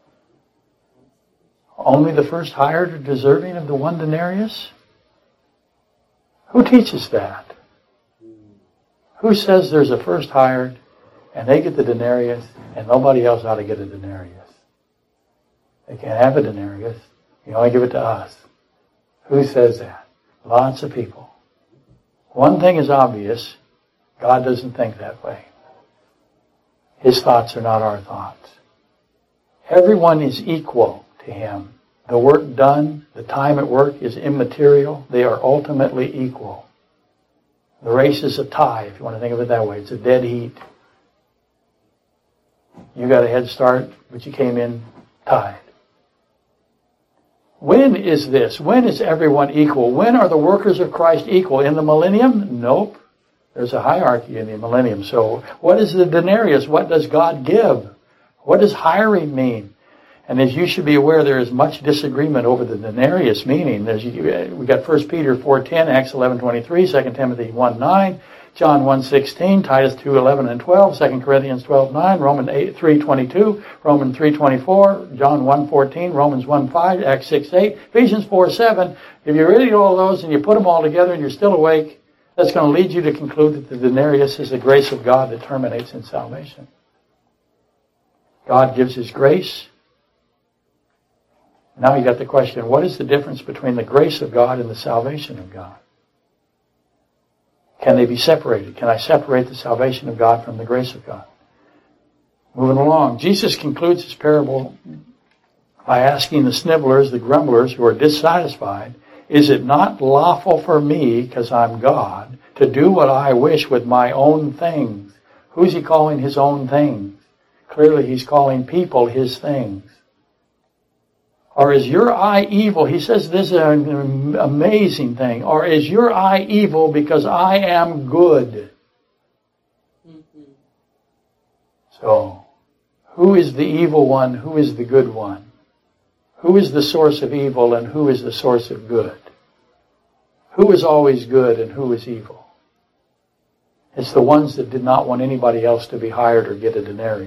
S2: Only the first hired are deserving of the 1 denarius? Who teaches that? Who says there's a first hired and they get the denarius and nobody else ought to get a denarius? They can't have a denarius. You only give it to us. Who says that? Lots of people. One thing is obvious. God doesn't think that way. His thoughts are not our thoughts. Everyone is equal to him. The work done, the time at work is immaterial. They are ultimately equal. The race is a tie, if you want to think of it that way. It's a dead heat. You got a head start, but you came in tied. When is this? When is everyone equal? When are the workers of Christ equal? In the millennium? Nope. There's a hierarchy in the millennium. So what is the denarius? What does God give? What does hiring mean? And as you should be aware, there is much disagreement over the denarius meaning. We got 1 Peter 4:10, Acts 11:23, 2 Timothy 1:9, John 1:16, Titus 2:11 and 12, 2 Corinthians 12:9, Romans 3:22, Romans 3:24, John 1:14, Romans 1:5, Acts 6:8, Ephesians 4:7. If you read all those and you put them all together and you're still awake, that's going to lead you to conclude that the denarius is the grace of God that terminates in salvation. God gives His grace. Now you got the question, what is the difference between the grace of God and the salvation of God? Can they be separated? Can I separate the salvation of God from the grace of God? Moving along, Jesus concludes His parable by asking the snibblers, the grumblers who are dissatisfied, is it not lawful for me, because I'm God, to do what I wish with my own things? Who's He calling His own things? Clearly He's calling people His things. Or is your eye evil? He says this is an amazing thing. Or is your eye evil because I am good? So, who is the evil one? Who is the good one? Who is the source of evil and who is the source of good? Who is always good and who is evil? It's the ones that did not want anybody else to be hired or get a denarius.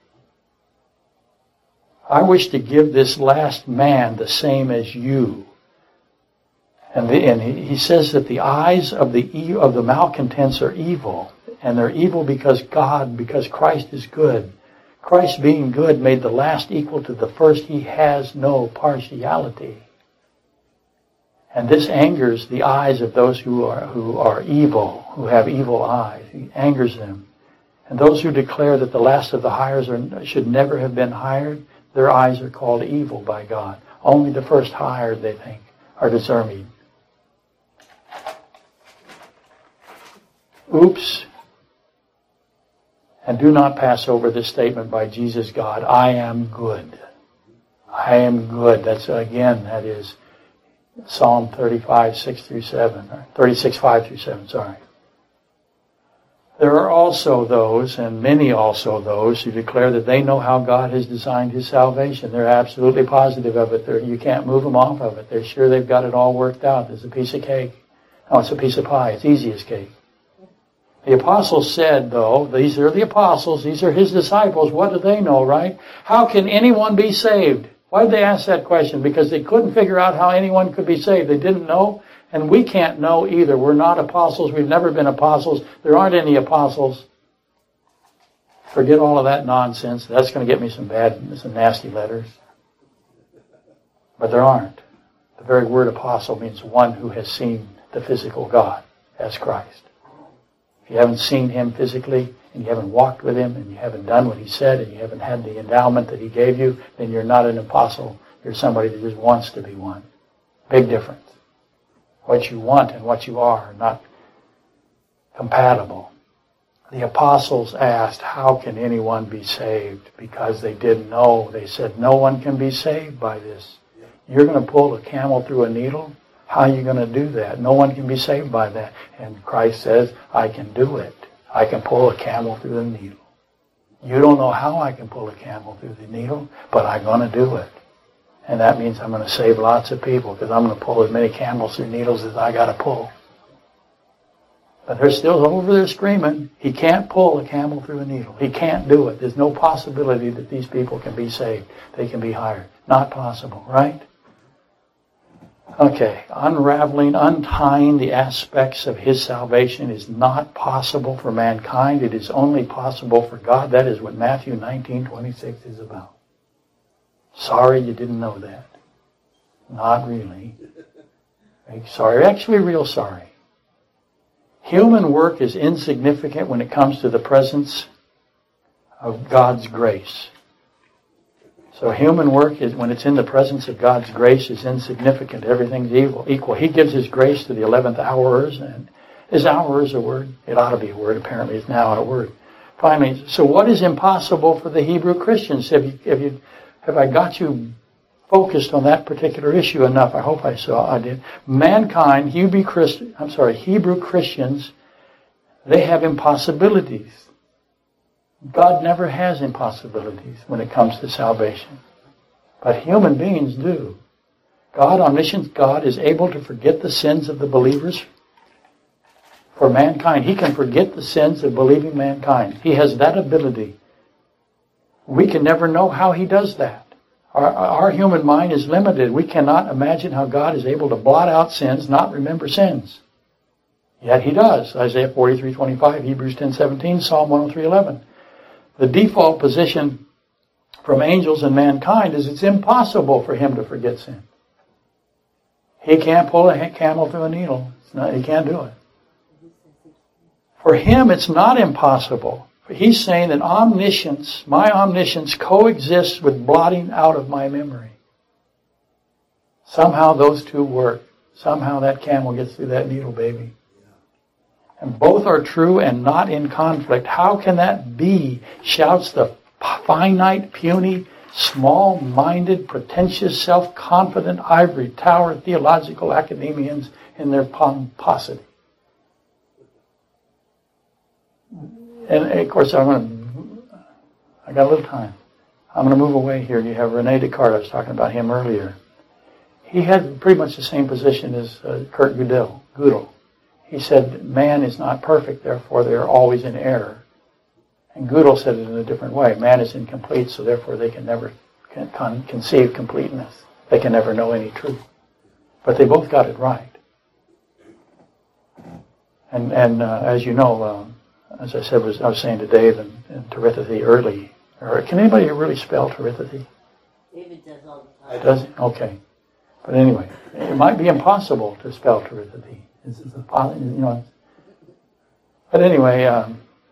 S2: I wish to give this last man the same as you. And he says that the eyes of the malcontents are evil. And they're evil because Christ is good. Christ being good made the last equal to the first. He has no partiality. And this angers the eyes of those who are evil, who have evil eyes. It angers them. And those who declare that the last of the hires should never have been hired, their eyes are called evil by God. Only the first hired, they think, are deserving. Oops. And do not pass over this statement by Jesus God, I am good. I am good. That is Psalm 35, 6 through 7, or 36, 5 through 7, sorry. There are also those, and many also those, who declare that they know how God has designed His salvation. They're absolutely positive of it. You can't move them off of it. They're sure they've got it all worked out. It's a piece of cake. No, it's a piece of pie. It's easy as cake. The apostles said, though, these are the apostles, these are His disciples. What do they know, right? How can anyone be saved? Why did they ask that question? Because they couldn't figure out how anyone could be saved. They didn't know. And we can't know either. We're not apostles. We've never been apostles. There aren't any apostles. Forget all of that nonsense. That's going to get me some nasty letters. But there aren't. The very word apostle means one who has seen the physical God as Christ. If you haven't seen Him physically, and you haven't walked with Him, and you haven't done what He said, and you haven't had the endowment that He gave you, then you're not an apostle. You're somebody that just wants to be one. Big difference. What you want and what you are not compatible. The apostles asked, how can anyone be saved? Because they didn't know. They said, no one can be saved by this. You're going to pull a camel through a needle? How are you going to do that? No one can be saved by that. And Christ says, I can do it. I can pull a camel through the needle. You don't know how I can pull a camel through the needle, but I'm going to do it. And that means I'm going to save lots of people because I'm going to pull as many camels through needles as I got to pull. But they're still over there screaming, He can't pull a camel through a needle. He can't do it. There's no possibility that these people can be saved. They can be hired. Not possible, right? Okay, untying the aspects of His salvation is not possible for mankind. It is only possible for God. That is what Matthew 19:26 is about. Sorry you didn't know that. Not really. Sorry, actually real sorry. Human work is insignificant when it comes to the presence of God's grace. So human work, is when it's in the presence of God's grace, is insignificant. Everything's equal. He gives His grace to the 11th hours, and is hour is a word? It ought to be a word. Apparently it's now a word. Finally, so what is impossible for the Hebrew Christians? Have I got you focused on that particular issue enough? I hope I did. Mankind, Hebrew Christians, they have impossibilities. God never has impossibilities when it comes to salvation. But human beings do. God, omniscient God, is able to forget the sins of the believers for mankind. He can forget the sins of believing mankind. He has that ability. We can never know how he does that. Our human mind is limited. We cannot imagine how God is able to blot out sins, not remember sins. Yet he does. Isaiah 43:25, Hebrews 10:17, Psalm 103:11. The default position from angels and mankind is it's impossible for him to forget sin. He can't pull a camel through a needle. He can't do it. For him, it's not impossible. He's saying that omniscience, my omniscience, coexists with blotting out of my memory. Somehow those two work. Somehow that camel gets through that needle, baby. And both are true and not in conflict. How can that be? Shouts the finite, puny, small-minded, pretentious, self-confident, ivory tower theological academians in their pomposity. And of course, I got a little time. I'm going to move away here. You have Rene Descartes. I was talking about him earlier. He had pretty much the same position as Kurt Gödel. He said, man is not perfect, therefore they are always in error. And Gödel said it in a different way. Man is incomplete, so therefore they can never conceive completeness. They can never know any truth. But they both got it right. And as you know, as I said, I was saying to Dave and telepathy early. Or can anybody really spell telepathy?
S3: David does all the time.
S2: Does he? Okay. But anyway, it might be impossible to spell telepathy. But anyway,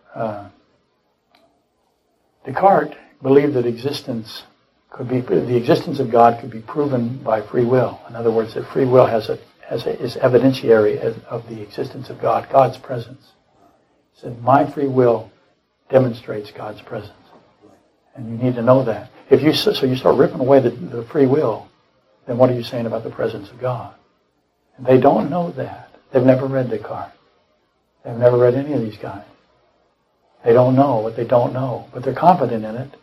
S2: Descartes believed that the existence of God could be proven by free will. In other words, that free will is evidentiary of the existence of God, God's presence. He said, my free will demonstrates God's presence. And you need to know that. So you start ripping away the free will, then what are you saying about the presence of God? And they don't know that. They've never read Descartes. They've never read any of these guys. They don't know what they don't know, but they're confident in it.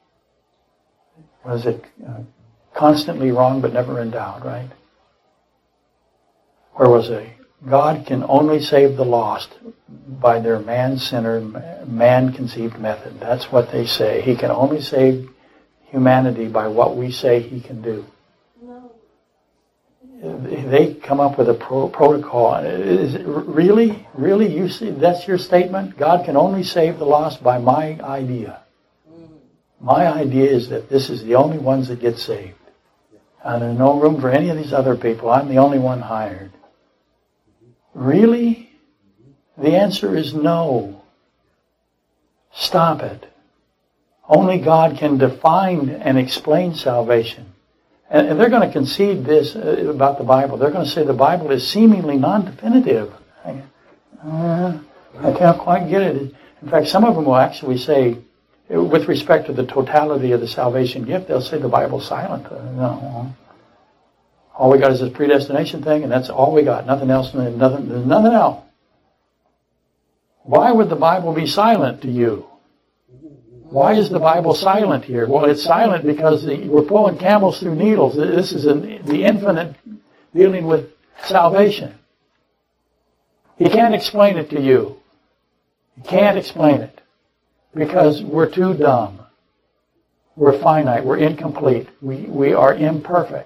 S2: Was it constantly wrong but never in doubt, right? Where was it? God can only save the lost by their man-centered, man-conceived method. That's what they say. He can only save humanity by what we say he can do.
S3: No.
S2: They come up with a protocol. Is it really? Really? You see, that's your statement? God can only save the lost by my idea. My idea is that this is the only ones that get saved. And there's no room for any of these other people. I'm the only one hired. Really? The answer is no. Stop it. Only God can define and explain salvation. And they're going to concede this about the Bible. They're going to say the Bible is seemingly non-definitive. I can't quite get it. In fact, some of them will actually say, with respect to the totality of the salvation gift, they'll say the Bible's silent. No. All we got is this predestination thing, and that's all we got. Nothing else. There's nothing else. Why would the Bible be silent to you? Why is the Bible silent here? Well, it's silent because we're pulling camels through needles. This is the infinite dealing with salvation. He can't explain it to you. He can't explain it because we're too dumb. We're finite. We're incomplete. We are imperfect.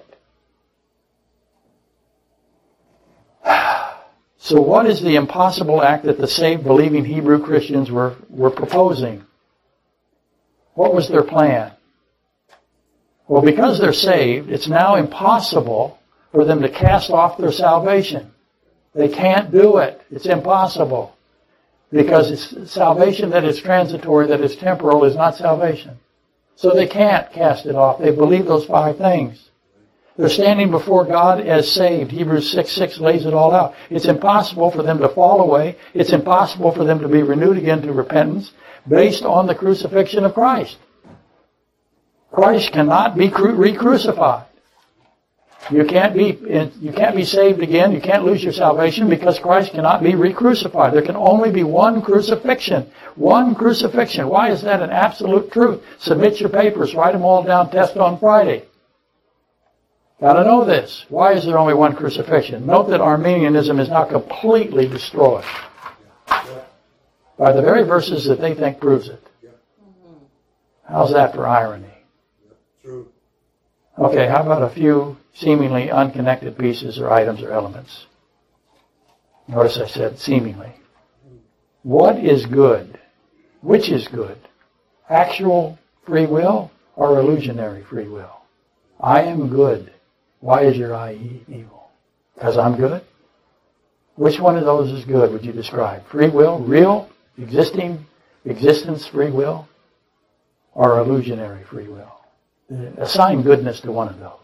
S2: So what is the impossible act that the saved, believing Hebrew Christians were proposing? What was their plan? Well, because they're saved, it's now impossible for them to cast off their salvation. They can't do it. It's impossible. Because it's salvation that is transitory, that is temporal, is not salvation. So they can't cast it off. They believe those 5 things. They're standing before God as saved. Hebrews 6:6 lays it all out. It's impossible for them to fall away. It's impossible for them to be renewed again to repentance based on the crucifixion of Christ. Christ cannot be re-crucified. You can't be saved again. You can't lose your salvation because Christ cannot be re-crucified. There can only be one crucifixion. One crucifixion. Why is that an absolute truth? Submit your papers. Write them all down. Test on Friday. Got to know this. Why is there only one crucifixion? Note that Arminianism is not completely destroyed. By the very verses that they think proves it. How's that for irony?
S1: True.
S2: Okay, how about a few seemingly unconnected pieces or items or elements? Notice I said seemingly. What is good? Which is good? Actual free will or illusionary free will? I am good. Why is your eye evil? Because I'm good? Which one of those is good would you describe? Free will, real, existence free will, or illusionary free will? Assign goodness to one of those.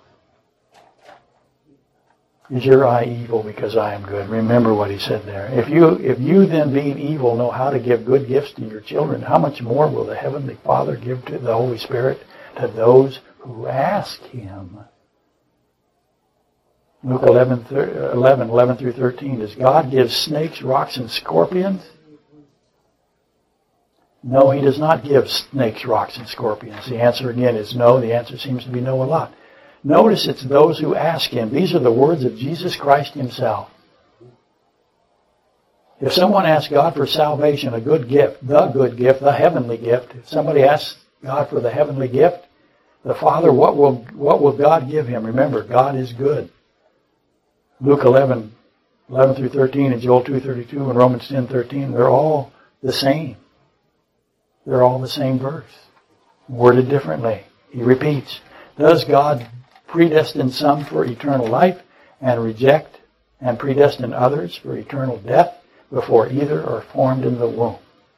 S2: Is your eye evil because I am good? Remember what he said there. If you then being evil know how to give good gifts to your children, how much more will the Heavenly Father give to the Holy Spirit to those who ask Him? Luke 11 through 13. Does God give snakes, rocks, and scorpions? No, He does not give snakes, rocks, and scorpions. The answer again is no. The answer seems to be no a lot. Notice it's those who ask Him. These are the words of Jesus Christ Himself. If someone asks God for salvation, a good gift, the heavenly gift, if somebody asks God for the heavenly gift, the Father, what will God give him? Remember, God is good. Luke 11 through 13, and Joel 2:32, and Romans 10:13, they're all the same. They're all the same verse, worded differently. He repeats, does God predestine some for eternal life and reject and predestine others for eternal death before either are formed in the womb?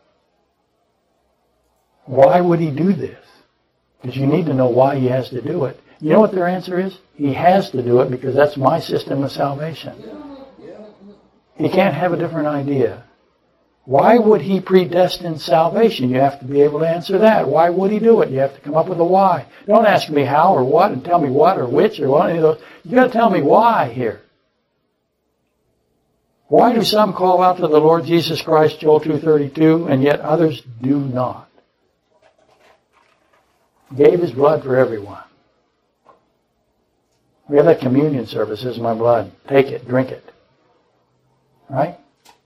S2: Why would He do this? Because you need to know why He has to do it. You know what their answer is? He has to do it because that's my system of salvation. He can't have a different idea. Why would He predestine salvation? You have to be able to answer that. Why would He do it? You have to come up with a why. Don't ask me how or what and tell me what or which or what. You've got to tell me why here. Why do some call out to the Lord Jesus Christ, Joel 2:32, and yet others do not? He gave His blood for everyone. We have that communion service. This is my blood. Take it, drink it. Right?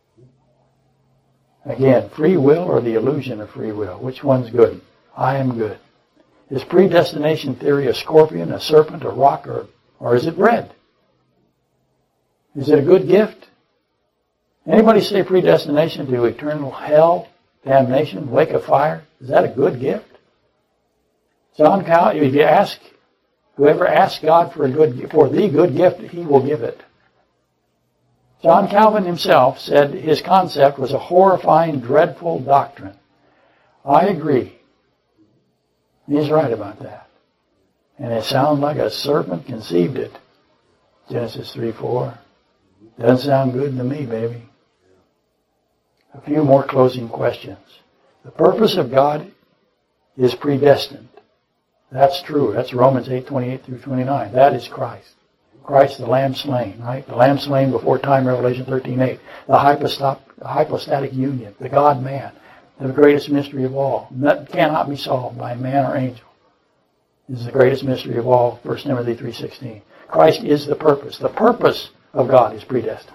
S2: Again, free will or the illusion of free will? Which one's good? I am good. Is predestination theory a scorpion, a serpent, a rock, or is it bread? Is it a good gift? Anybody say predestination to eternal hell, damnation, lake of fire? Is that a good gift? John Calvin, if you ask, whoever asks God for the good gift, He will give it. John Calvin himself said his concept was a horrifying, dreadful doctrine. I agree. He's right about that. And it sounds like a serpent conceived it. Genesis 3:4. Doesn't sound good to me, baby. A few more closing questions. The purpose of God is predestined. That's true. That's Romans 8:28 through 29. That is Christ. Christ, the Lamb slain, right? The Lamb slain before time, Revelation 13:8. The hypostatic union, the God-man, the greatest mystery of all. That cannot be solved by man or angel. This is the greatest mystery of all, 1 Timothy 3:16. Christ is the purpose. The purpose of God is predestined.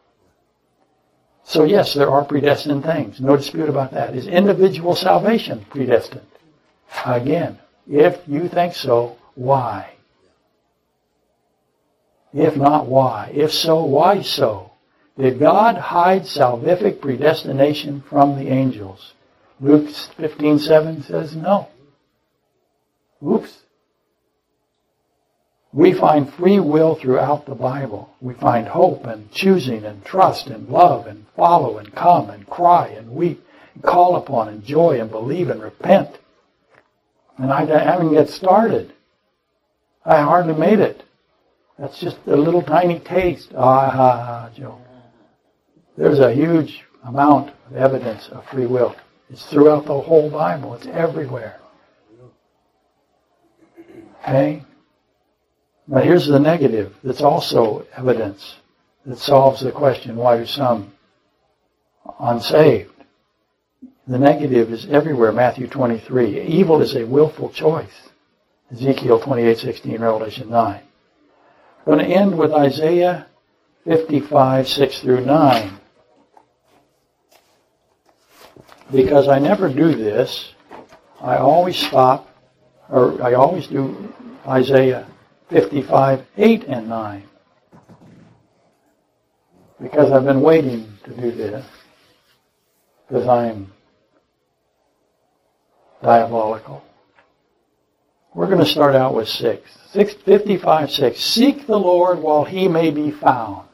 S2: So yes, there are predestined things. No dispute about that. Is individual salvation predestined? Again, if you think so, why? If not, why? If so, why so? Did God hide salvific predestination from the angels? Luke 15:7 says no. Oops. We find free will throughout the Bible. We find hope and choosing and trust and love and follow and come and cry and weep and call upon and joy and believe and repent. And I haven't get started. I hardly made it. That's just a little tiny taste. Joe. There's a huge amount of evidence of free will. It's throughout the whole Bible. It's everywhere. Okay? But here's the negative. That's also evidence that solves the question, why do some unsaved? The negative is everywhere, Matthew 23. Evil is a willful choice. Ezekiel 28:16, Revelation 9. I'm going to end with Isaiah 55:6 through 9. because I never do this, I always stop, or I always do Isaiah 55, 8 and 9. Because I've been waiting to do this. Because I'm diabolical. We're going to start out with 55, 6. Seek the Lord while he may be found.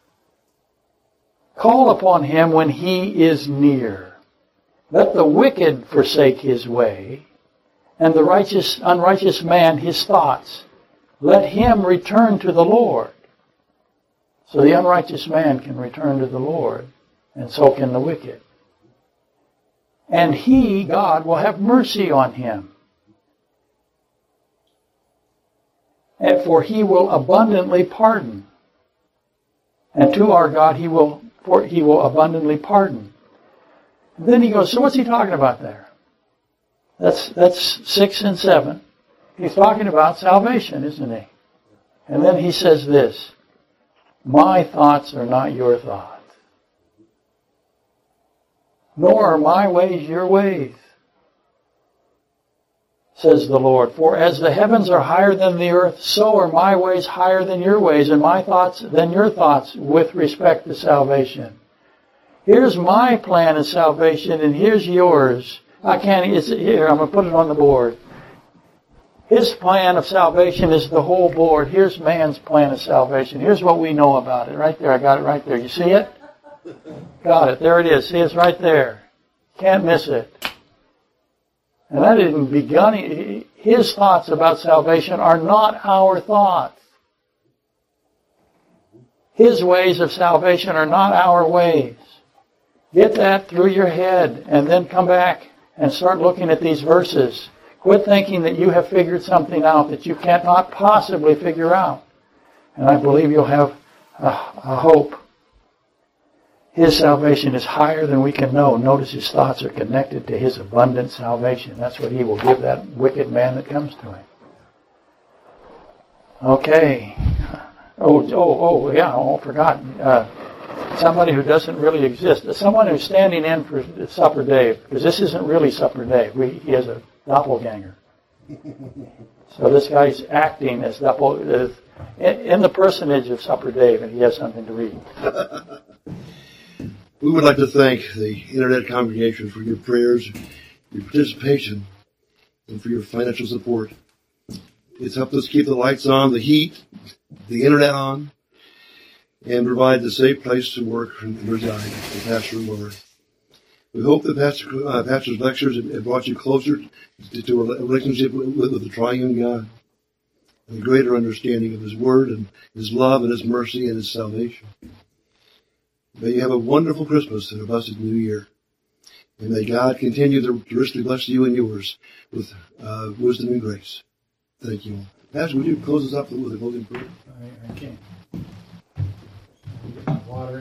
S2: Call upon him when he is near. Let the wicked forsake his way, and the unrighteous man his thoughts. Let him return to the Lord. So the unrighteous man can return to the Lord, and so can the wicked. And he, God, will have mercy on him. And for he will abundantly pardon. And to our God he will abundantly pardon. And then he goes, so what's he talking about there? That's 6 and 7. He's talking about salvation, isn't he? And then he says this, my thoughts are not your thoughts, nor are my ways your ways, says the Lord. For as the heavens are higher than the earth, so are my ways higher than your ways, and my thoughts than your thoughts with respect to salvation. Here's my plan of salvation, and here's yours. It's here, I'm going to put it on the board. His plan of salvation is the whole board. Here's man's plan of salvation. Here's what we know about it. Right there, I got it right there. You see it? Got it. There it is. See, it's right there. Can't miss it. And that isn't begun. His thoughts about salvation are not our thoughts. His ways of salvation are not our ways. Get that through your head and then come back and start looking at these verses. Quit thinking that you have figured something out that you cannot possibly figure out. And I believe you'll have a hope. His salvation is higher than we can know. Notice his thoughts are connected to his abundant salvation. That's what he will give that wicked man that comes to him. Okay. I forgot. Somebody who doesn't really exist. Someone who's standing in for Supper Dave. Because this isn't really Supper Dave. He has a doppelganger. So this guy's acting as in the personage of Supper Dave, and he has something to read.
S1: We would like to thank the Internet congregation for your prayers, your participation, and for your financial support. It's helped us keep the lights on, the heat, the Internet on, and provide a safe place to work and reside for Pastor and Lord. We hope that Pastor's lectures have brought you closer to a relationship with the triune God, and a greater understanding of His Word and His love and His mercy and His salvation. May you have a wonderful Christmas and a blessed New Year. And may God continue to richly bless you and yours with wisdom and grace. Thank you all. Pastor, would you close us up with a closing prayer?
S2: I can. Water.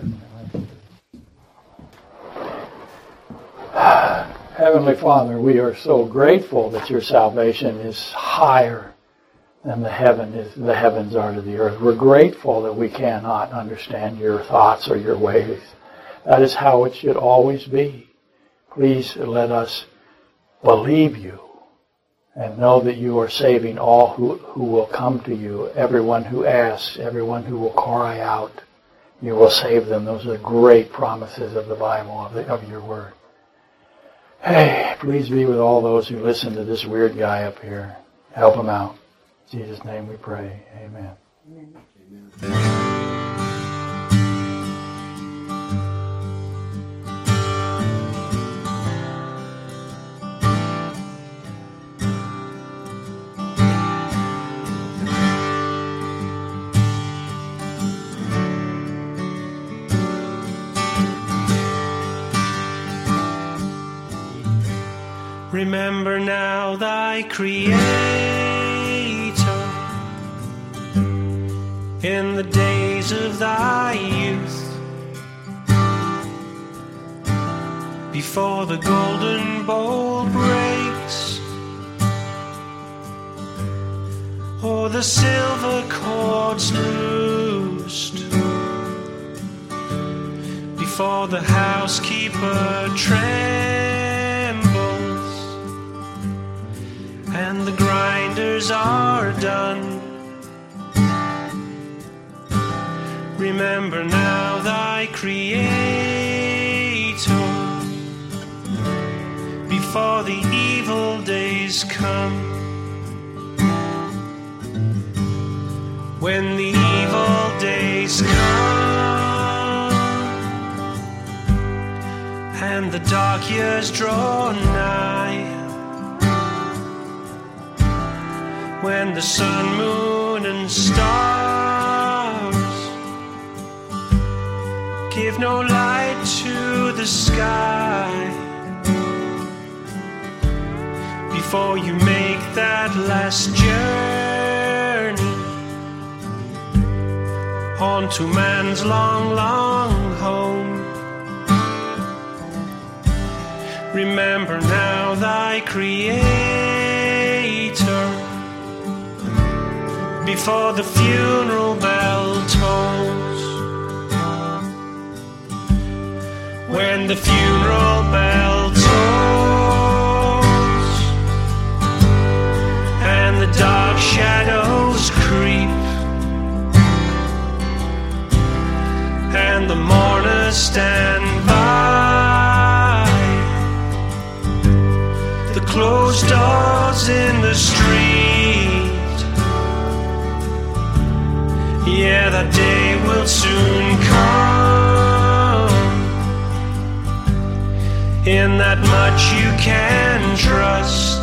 S2: Heavenly Father, we are so grateful that your salvation is higher than the heavens are to the earth. We're grateful that we cannot understand your thoughts or your ways. That is how it should always be. Please let us believe you and know that you are saving all who will come to you, everyone who asks, everyone who will cry out. You will save them. Those are great promises of the Bible, of your word. Hey, please be with all those who listen to this weird guy up here. Help him out. In Jesus' name we pray. Amen.
S3: Amen.
S1: Amen.
S4: Remember now thy Creator in the days of thy youth, before the golden bowl breaks, or the silver cords loosed, before the housekeeper treads and the grinders are done. Remember now thy Creator, before the evil days come. When the evil days come and the dark years draw nigh, when the sun, moon, and stars give no light to the sky, before you make that last journey on to man's long, long home, remember now thy Creator, before the funeral bell tolls. When the funeral bell tolls and the dark shadows creep and the mourners stand by the closed doors in the street, yeah, that day will soon come. In that much you can trust.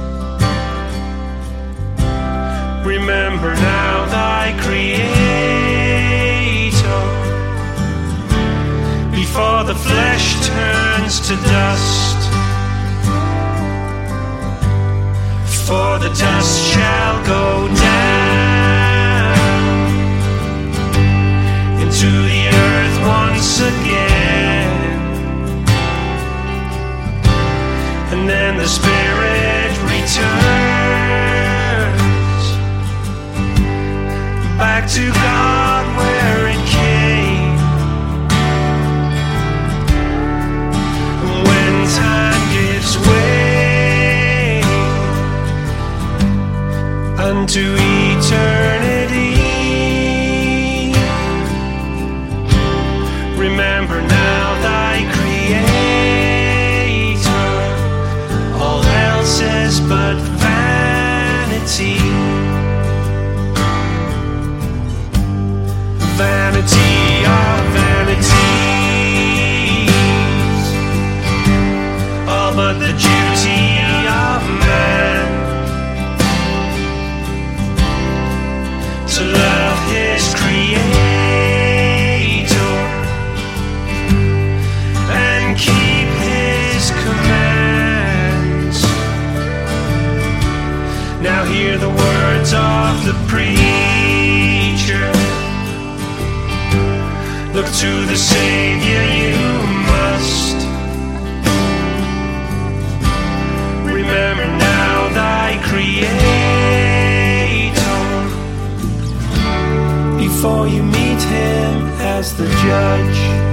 S4: Remember now thy Creator, before the flesh turns to dust. For the dust shall go down into the earth once again, and then the Spirit returns back to God where it came. When time gives way unto eternity, remember now thy Creator, all else is but vanity. Vanity of vanities, all but the duty of man to love his Creator and keep his commands. Now hear the words of the preacher. Look to the Savior you must. Remember now thy Creator, before you meet him as the judge.